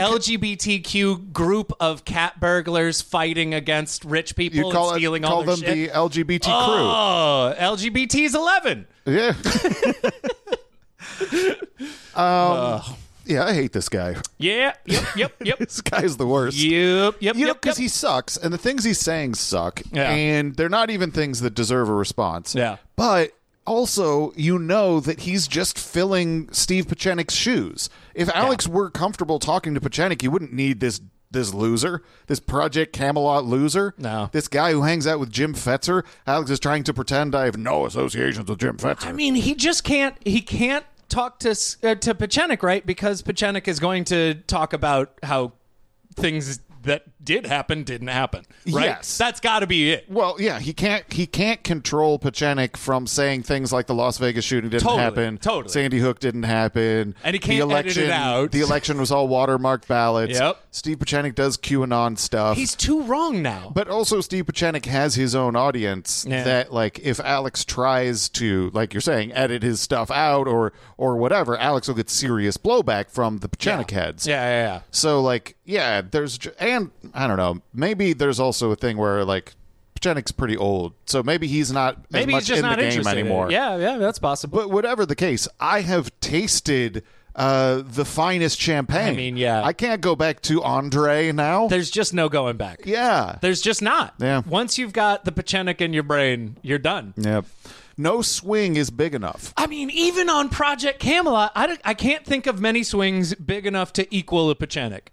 Speaker 5: LGBTQ group of cat burglars fighting against rich people and stealing all their shit?
Speaker 4: You call them the LGBT crew.
Speaker 5: Oh, LGBT's 11.
Speaker 4: Yeah. Yeah, I hate this guy.
Speaker 5: Yeah. Yep.
Speaker 4: This guy's the worst.
Speaker 5: Yep.
Speaker 4: Because he sucks, and the things he's saying suck, and they're not even things that deserve a response.
Speaker 5: Yeah.
Speaker 4: But also, that he's just filling Steve Pachenik's shoes. If Alex were comfortable talking to Pachenik, he wouldn't need this loser, this Project Camelot loser.
Speaker 5: No.
Speaker 4: This guy who hangs out with Jim Fetzer. Alex is trying to pretend I have no associations with Jim Fetzer.
Speaker 5: I mean, he just can't. He can't talk to Pachenik, right? Because Pachenik is going to talk about how things that didn't happen, right?
Speaker 4: Yes.
Speaker 5: That's got to be it.
Speaker 4: Well, yeah, he can't control Pachenik from saying things like the Las Vegas shooting didn't happen.
Speaker 5: Totally.
Speaker 4: Sandy Hook didn't happen.
Speaker 5: And he can't edit it out.
Speaker 4: The election was all watermarked ballots.
Speaker 5: Yep.
Speaker 4: Steve Pachenik does QAnon stuff.
Speaker 5: He's too wrong now.
Speaker 4: But also Steve Pachenik has his own audience that, like, if Alex tries to, like you're saying, edit his stuff out or whatever, Alex will get serious blowback from the Pachenik heads.
Speaker 5: Yeah.
Speaker 4: So, like, and I don't know, maybe there's also a thing where, like, Pachenik's pretty old, so maybe he's not as much in the game anymore.
Speaker 5: Yeah, that's possible.
Speaker 4: But whatever the case, I have tasted the finest champagne.
Speaker 5: I mean, yeah.
Speaker 4: I can't go back to Andre now.
Speaker 5: There's just no going back.
Speaker 4: Yeah.
Speaker 5: There's just not.
Speaker 4: Yeah.
Speaker 5: Once you've got the Pachenik in your brain, you're done.
Speaker 4: Yep. No swing is big enough.
Speaker 5: I mean, even on Project Camelot, I can't think of many swings big enough to equal a Pachenik.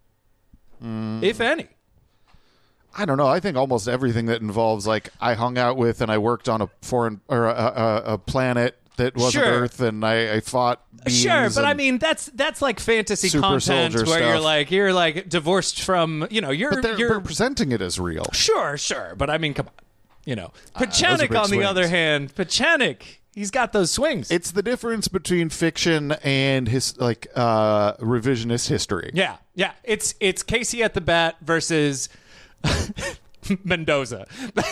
Speaker 5: If any.
Speaker 4: I don't know. I think almost everything that involves, like, I hung out with and I worked on a foreign or a planet that wasn't Earth, and I fought beings.
Speaker 5: Sure, but I mean that's like fantasy
Speaker 4: Super
Speaker 5: content where
Speaker 4: stuff.
Speaker 5: you're like divorced from
Speaker 4: they're presenting it as real.
Speaker 5: Sure, but I mean, come on, Pachenik on the other hand, he's got those swings.
Speaker 4: It's the difference between fiction and revisionist history.
Speaker 5: Yeah. It's Casey at the bat versus Mendoza.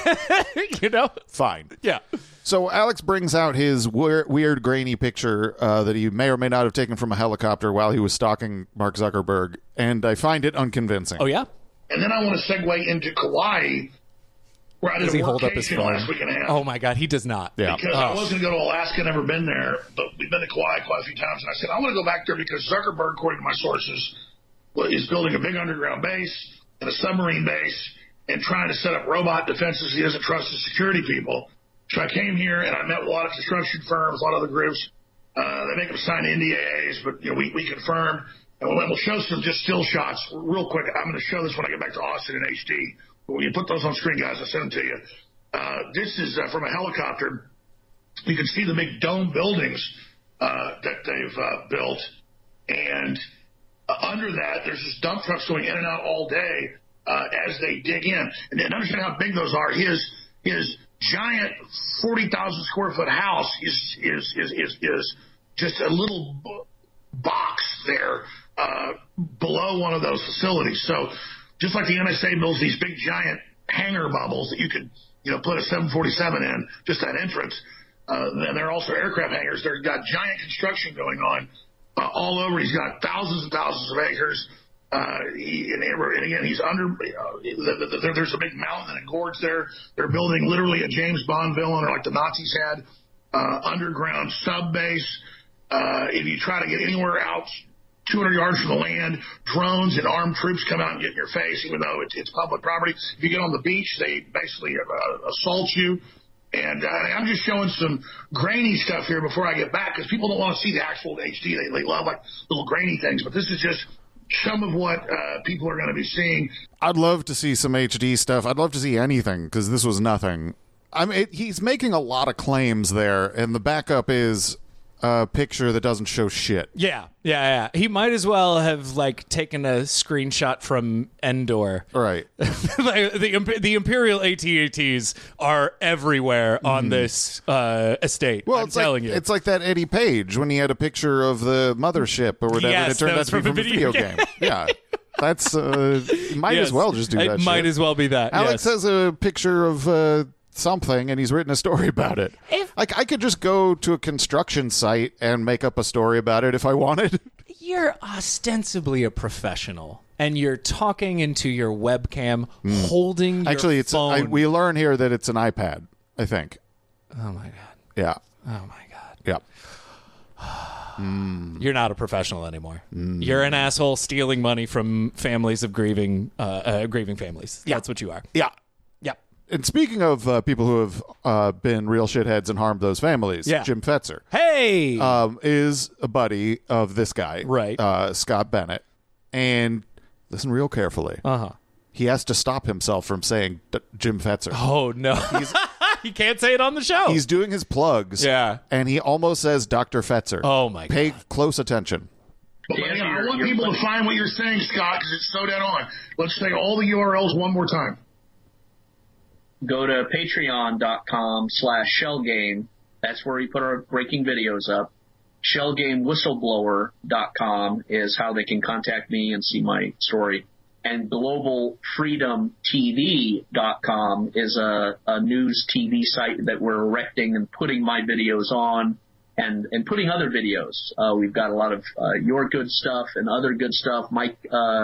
Speaker 4: Fine.
Speaker 5: Yeah.
Speaker 4: So Alex brings out his weird grainy picture that he may or may not have taken from a helicopter while he was stalking Mark Zuckerberg, and I find it unconvincing.
Speaker 5: Oh, yeah?
Speaker 8: And then I want to segue into Kauai, where I did a workation last week and a half.
Speaker 5: Oh, my God, he does not.
Speaker 4: Yeah.
Speaker 8: Because I was going to go to Alaska, never been there, but we've been to Kauai quite a few times, and I said, I want to go back there because Zuckerberg, according to my sources, is building a big underground base and a submarine base and trying to set up robot defenses. He doesn't trust the security people. So I came here and I met with a lot of construction firms, a lot of other groups. They make them sign NDAs, but we confirm. And we'll show some just still shots real quick. I'm going to show this when I get back to Austin in HD. When you put those on screen, guys, I'll send them to you. This is from a helicopter. You can see the big dome buildings that they've built. And under that, there's just dump trucks going in and out all day as they dig in. And then understand how big those are. His giant 40,000 square foot house is just a little box there below one of those facilities. So just like the NSA builds these big giant hangar bubbles that you could put a 747 in, just that entrance. And there are also aircraft hangars. They've got giant construction going on all over. He's got thousands and thousands of acres. And again, he's under. There's a big mountain and a gorge there. They're building literally a James Bond villain, or like the Nazis had, underground sub base. If you try to get anywhere out 200 yards from the land, drones and armed troops come out and get in your face, even though it's public property. If you get on the beach, they basically assault you. And I'm just showing some grainy stuff here before I get back, because people don't want to see the actual HD. They love like little grainy things, but this is just some of what people are going to be seeing.
Speaker 4: I'd love to see some HD stuff. I'd love to see anything, because this was nothing. I mean, he's making a lot of claims there, and the backup is a picture that doesn't show shit.
Speaker 5: Yeah. He might as well have taken a screenshot from Endor.
Speaker 4: Right.
Speaker 5: The Imperial AT-ATs are everywhere on this estate.
Speaker 4: Well,
Speaker 5: I'm telling you,
Speaker 4: it's like that Eddie Page when he had a picture of the mothership or whatever.
Speaker 5: Yes,
Speaker 4: and it turned out to be from a video game. Yeah. That's might as well just do that.
Speaker 5: It might as well be that.
Speaker 4: Alex has a picture of something, and he's written a story about it. I could just go to a construction site and make up a story about it if I wanted.
Speaker 5: You're ostensibly a professional, and you're talking into your webcam, holding your
Speaker 4: Actually,
Speaker 5: phone.
Speaker 4: we learn here that it's an iPad, I think.
Speaker 5: Oh, my God.
Speaker 4: Yeah.
Speaker 5: Oh, my God.
Speaker 4: Yeah.
Speaker 5: You're not a professional anymore. You're an asshole stealing money from families of grieving families. That's what you are.
Speaker 4: Yeah.
Speaker 5: Yep.
Speaker 4: And speaking of people who have been real shitheads and harmed those families, Jim Fetzer.
Speaker 5: Hey!
Speaker 4: Is a buddy of this guy,
Speaker 5: right?
Speaker 4: Scott Bennett. And listen real carefully. He has to stop himself from saying Jim Fetzer.
Speaker 5: Oh, no. He can't say it on the show.
Speaker 4: He's doing his plugs.
Speaker 5: Yeah.
Speaker 4: And he almost says Dr. Fetzer.
Speaker 5: Oh, my God.
Speaker 4: Pay close attention.
Speaker 8: But I want people to find what you're saying, Scott, because it's so dead on. Let's say all the URLs one more time.
Speaker 9: Go to patreon.com/shellgame. That's where we put our breaking videos up. Shellgamewhistleblower.com is how they can contact me and see my story. And globalfreedomtv.com is a news TV site that we're erecting and putting my videos on and putting other videos. We've got a lot of your good stuff and other good stuff. Mike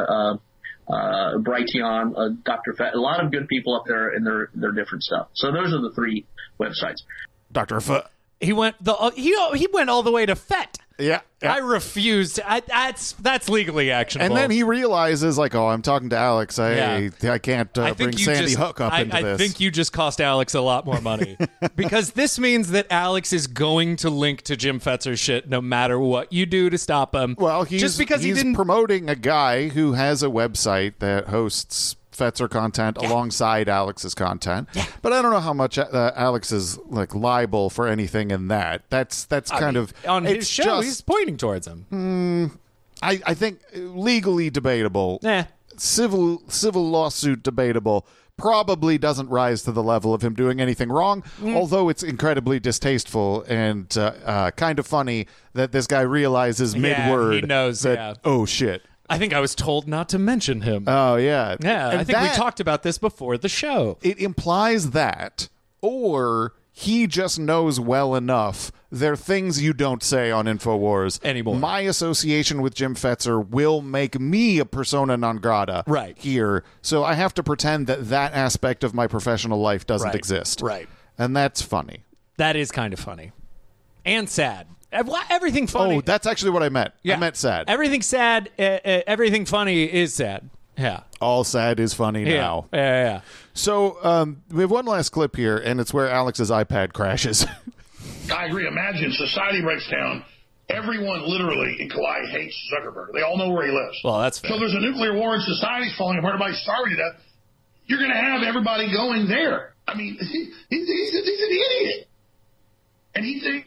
Speaker 9: Brighteon, Dr. Fett, a lot of good people up there and their different stuff. So those are the 3 websites.
Speaker 4: Dr. Fett.
Speaker 5: He went he went all the way to Fett.
Speaker 4: Yeah.
Speaker 5: I refused. That's legally actionable.
Speaker 4: And then he realizes, like, oh, I'm talking to Alex. I can't bring Sandy Hook up into this.
Speaker 5: I think you just cost Alex a lot more money. Because this means that Alex is going to link to Jim Fetzer's shit no matter what you do to stop him.
Speaker 4: Well,
Speaker 5: just because
Speaker 4: he's promoting a guy who has a website that hosts Fetzer content alongside Alex's content. Yeah. But I don't know how much Alex is like liable for anything in that. That's kind of
Speaker 5: on his show. He's pointing towards him.
Speaker 4: I think legally debatable. Civil lawsuit debatable. Probably doesn't rise to the level of him doing anything wrong, although it's incredibly distasteful and kind of funny that this guy realizes mid-word
Speaker 5: he knows,
Speaker 4: that, oh, shit.
Speaker 5: I think I was told not to mention him.
Speaker 4: Oh, yeah.
Speaker 5: Yeah, and I think we talked about this before the show.
Speaker 4: It implies that, or he just knows well enough. There are things you don't say on InfoWars
Speaker 5: anymore.
Speaker 4: My association with Jim Fetzer will make me a persona non grata here. So I have to pretend that aspect of my professional life doesn't exist.
Speaker 5: Right.
Speaker 4: And that's funny.
Speaker 5: That is kind of funny. And sad. Everything funny.
Speaker 4: Oh, that's actually what I meant.
Speaker 5: Yeah.
Speaker 4: I meant sad.
Speaker 5: Everything sad, everything funny is sad. Yeah.
Speaker 4: All sad is funny now.
Speaker 5: Yeah.
Speaker 4: So we have one last clip here, and it's where Alex's iPad crashes.
Speaker 8: I agree. Imagine society breaks down. Everyone literally in Kauai hates Zuckerberg. They all know where he lives.
Speaker 5: Well, that's fair.
Speaker 8: So there's a nuclear war and society's falling apart. Everybody's starving to death. You're going to have everybody going there. I mean, he's an idiot. And he thinks...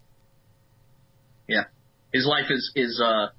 Speaker 9: His life is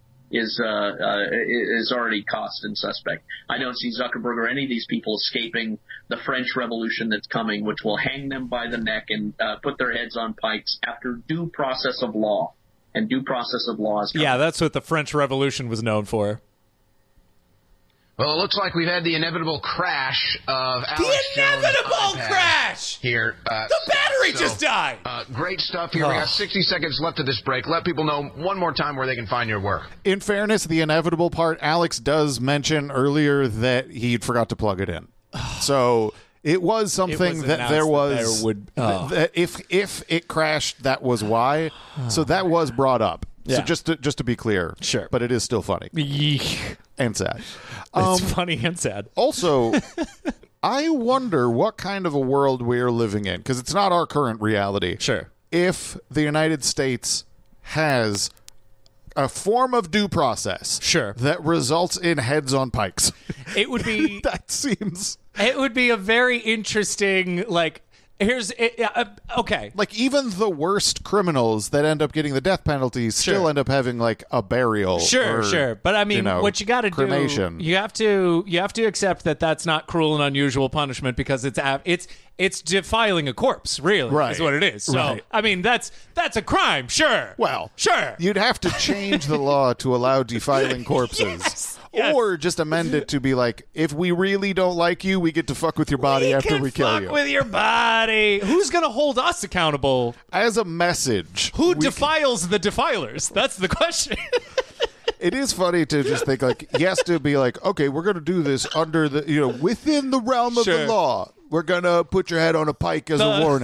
Speaker 9: already cost and suspect. I don't see Zuckerberg or any of these people escaping the French Revolution that's coming, which will hang them by the neck and put their heads on pikes after due process of law. And due process of law is coming.
Speaker 5: Yeah, that's what the French Revolution was known for.
Speaker 10: Well, it looks like we've had the inevitable crash of Alex
Speaker 5: crash
Speaker 10: here.
Speaker 5: The battery just died.
Speaker 10: Great stuff here. We got 60 seconds left of this break. Let people know one more time where they can find your work.
Speaker 4: In fairness, the inevitable part, Alex does mention earlier that he forgot to plug it in. So it was something that there was. That if it crashed, that was why. So that was brought up.
Speaker 5: Yeah.
Speaker 4: So just to be clear,
Speaker 5: sure,
Speaker 4: but it is still funny and sad.
Speaker 5: It's funny and sad.
Speaker 4: Also, I wonder what kind of a world we're living in, because it's not our current reality.
Speaker 5: Sure,
Speaker 4: if the United States has a form of due process, that results in heads on pikes,
Speaker 5: it would be
Speaker 4: that seems.
Speaker 5: It would be a very interesting okay.
Speaker 4: Like, even the worst criminals that end up getting the death penalty still end up having like a burial.
Speaker 5: Sure. But I mean, what you got to do, you have to accept that that's not cruel and unusual punishment, because it's defiling a corpse, really, is what it is. So, I mean, that's a crime, sure.
Speaker 4: Well,
Speaker 5: sure.
Speaker 4: You'd have to change the law to allow defiling corpses.
Speaker 5: Yes.
Speaker 4: Or just amend it to be like, if we really don't like you, we get to fuck with your body after we kill you.
Speaker 5: Fuck with your body. Who's going to hold us accountable?
Speaker 4: As a message.
Speaker 5: Who defiles the defilers? That's the question.
Speaker 4: It is funny to just think, like, he has to be like, okay, we're going to do this under the, within the realm of the law. We're going to put your head on a pike as a warning.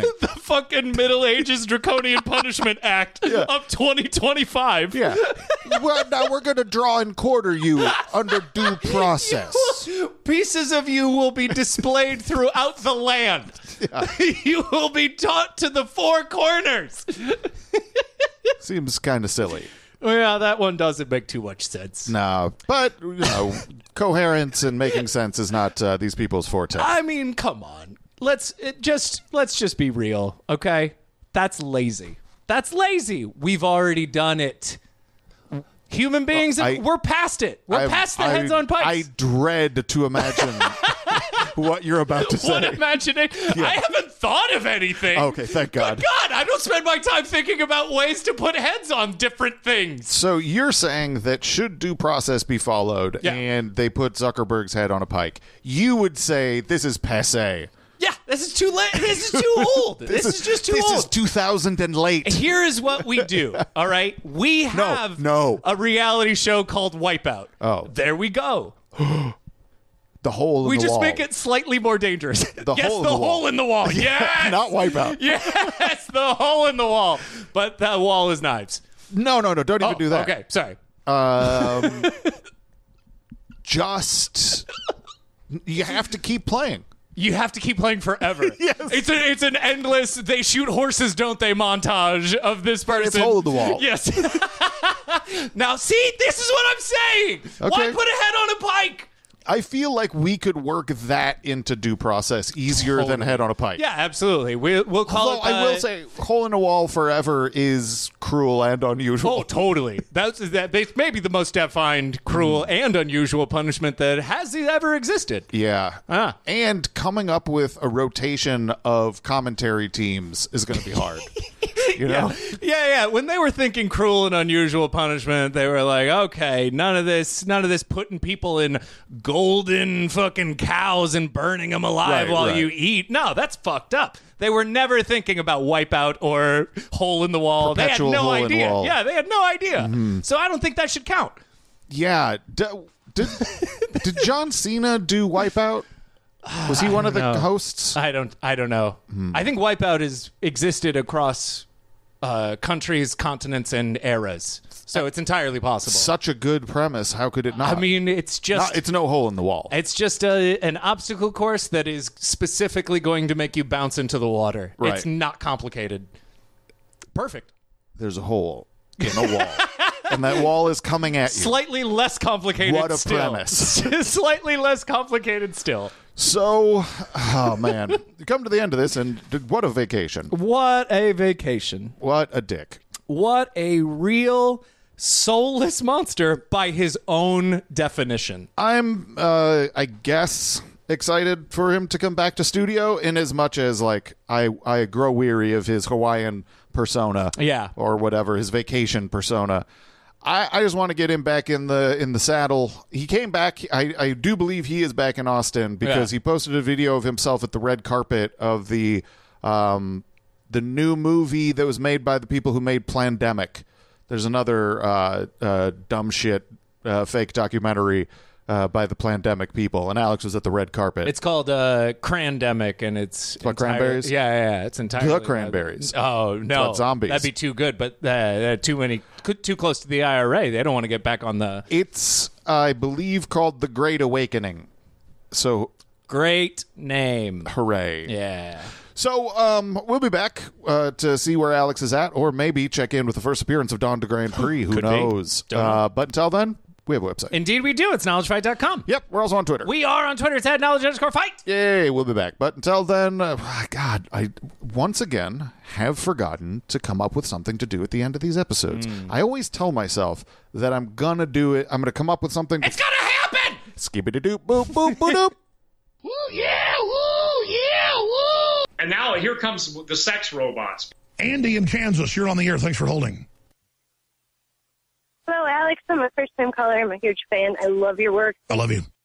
Speaker 5: fucking Middle Ages Draconian Punishment Act of 2025.
Speaker 4: Yeah. Well, now we're going to draw and quarter you under due process.
Speaker 5: Pieces of you will be displayed throughout the land.
Speaker 4: Yeah.
Speaker 5: You will be taught to the four corners.
Speaker 4: Seems kind of silly.
Speaker 5: Well, yeah, that one doesn't make too much sense.
Speaker 4: No, but, coherence and making sense is not these people's forte.
Speaker 5: I mean, come on. Let's just be real, okay? That's lazy. That's lazy. We've already done it. Human beings, we're past it. We're past the heads on pikes.
Speaker 4: I dread to imagine what you're about to say.
Speaker 5: What imagination? Yeah. I haven't thought of anything.
Speaker 4: Okay, thank God.
Speaker 5: Good God, I don't spend my time thinking about ways to put heads on different things.
Speaker 4: So you're saying that should due process be followed and they put Zuckerberg's head on a pike, you would say this is passé.
Speaker 5: Yeah, this is too late. This is too old. This is just too old.
Speaker 4: This is 2000 and late.
Speaker 5: Here is what we do, all right? We have a reality show called Wipeout.
Speaker 4: Oh.
Speaker 5: There we go.
Speaker 4: The hole in the wall.
Speaker 5: We just make it slightly more dangerous.
Speaker 4: The hole
Speaker 5: in the wall. Yes!
Speaker 4: Not Wipeout.
Speaker 5: Yes, the hole in the wall. But that wall is knives.
Speaker 4: No, don't even do that.
Speaker 5: Okay, sorry.
Speaker 4: You have to keep playing.
Speaker 5: You have to keep playing forever.
Speaker 4: Yes.
Speaker 5: It's an endless they shoot horses, don't they montage of this person.
Speaker 4: It's hole in the wall.
Speaker 5: Yes. Now, see, this is what I'm saying.
Speaker 4: Okay.
Speaker 5: Why put a head on a pike?
Speaker 4: I feel like we could work that into due process easier than head on a pike.
Speaker 5: Yeah, absolutely. We'll call it.
Speaker 4: I will say, hole in a wall forever is cruel and unusual.
Speaker 5: Oh, totally. That's maybe the most defined, cruel, and unusual punishment that has ever existed.
Speaker 4: Yeah. And coming up with a rotation of commentary teams is going to be hard. You know?
Speaker 5: Yeah. When they were thinking cruel and unusual punishment, they were like, okay, none of this putting people in golden fucking cows and burning them alive while you eat. No, that's fucked up. They were never thinking about Wipeout or hole in the wall.
Speaker 4: Perpetual
Speaker 5: they had no
Speaker 4: hole in
Speaker 5: idea.
Speaker 4: wall.
Speaker 5: Yeah, they had no idea.
Speaker 4: Mm-hmm.
Speaker 5: So I don't think that should count.
Speaker 4: Yeah. Did John Cena do Wipeout? Was he one of the hosts?
Speaker 5: I don't know. I think Wipeout has existed across countries, continents, and eras. So it's entirely possible.
Speaker 4: Such a good premise. How could it not?
Speaker 5: I mean, it's
Speaker 4: no hole in the wall.
Speaker 5: It's just an obstacle course that is specifically going to make you bounce into the water.
Speaker 4: Right.
Speaker 5: It's not complicated. Perfect.
Speaker 4: There's a hole in a wall. And that wall is coming at you.
Speaker 5: Slightly less complicated
Speaker 4: What a
Speaker 5: still.
Speaker 4: premise.
Speaker 5: Slightly less complicated still.
Speaker 4: So, oh man, you come to the end of this, and what a vacation.
Speaker 5: What a vacation.
Speaker 4: What a dick.
Speaker 5: What a real soulless monster by his own definition.
Speaker 4: I'm, I guess, excited for him to come back to studio, in as much as, like, I grow weary of his Hawaiian persona.
Speaker 5: Yeah.
Speaker 4: Or whatever, his vacation persona. I just want to get him back in the saddle. He came back. I do believe he is back in Austin because he posted a video of himself at the red carpet of the new movie that was made by the people who made Plandemic. There's another dumb shit fake documentary by the Plandemic people, and Alex was at the red carpet.
Speaker 5: It's called Crandemic, and it's
Speaker 4: about cranberries.
Speaker 5: Yeah, it's entirely
Speaker 4: the cranberries.
Speaker 5: Oh no,
Speaker 4: it's about zombies.
Speaker 5: That'd be too good, but too close to the IRA. They don't want to get back on the.
Speaker 4: It's I believe called The Great Awakening. So
Speaker 5: great name.
Speaker 4: Hooray!
Speaker 5: Yeah.
Speaker 4: So we'll be back to see where Alex is at, or maybe check in with the first appearance of Don de Grand Prix. Who knows? But until then, we have a website.
Speaker 5: Indeed we do. It's knowledgefight.com.
Speaker 4: Yep, we're also on Twitter.
Speaker 5: We are on Twitter. It's @knowledge_fight.
Speaker 4: Yay, we'll be back. But until then, God, I once again have forgotten to come up with something to do at the end of these episodes. I always tell myself that I'm going to do it. I'm going to come up with something.
Speaker 5: It's going to happen!
Speaker 4: Skibbity-doop, boop, boop, boop, doop.
Speaker 11: Woo, yeah, woo, yeah, woo! And now here comes the sex robots.
Speaker 8: Andy in Kansas, you're on the air. Thanks for holding.
Speaker 3: Hello, Alex. I'm a first-time caller. I'm a huge fan. I love your work.
Speaker 8: I love you.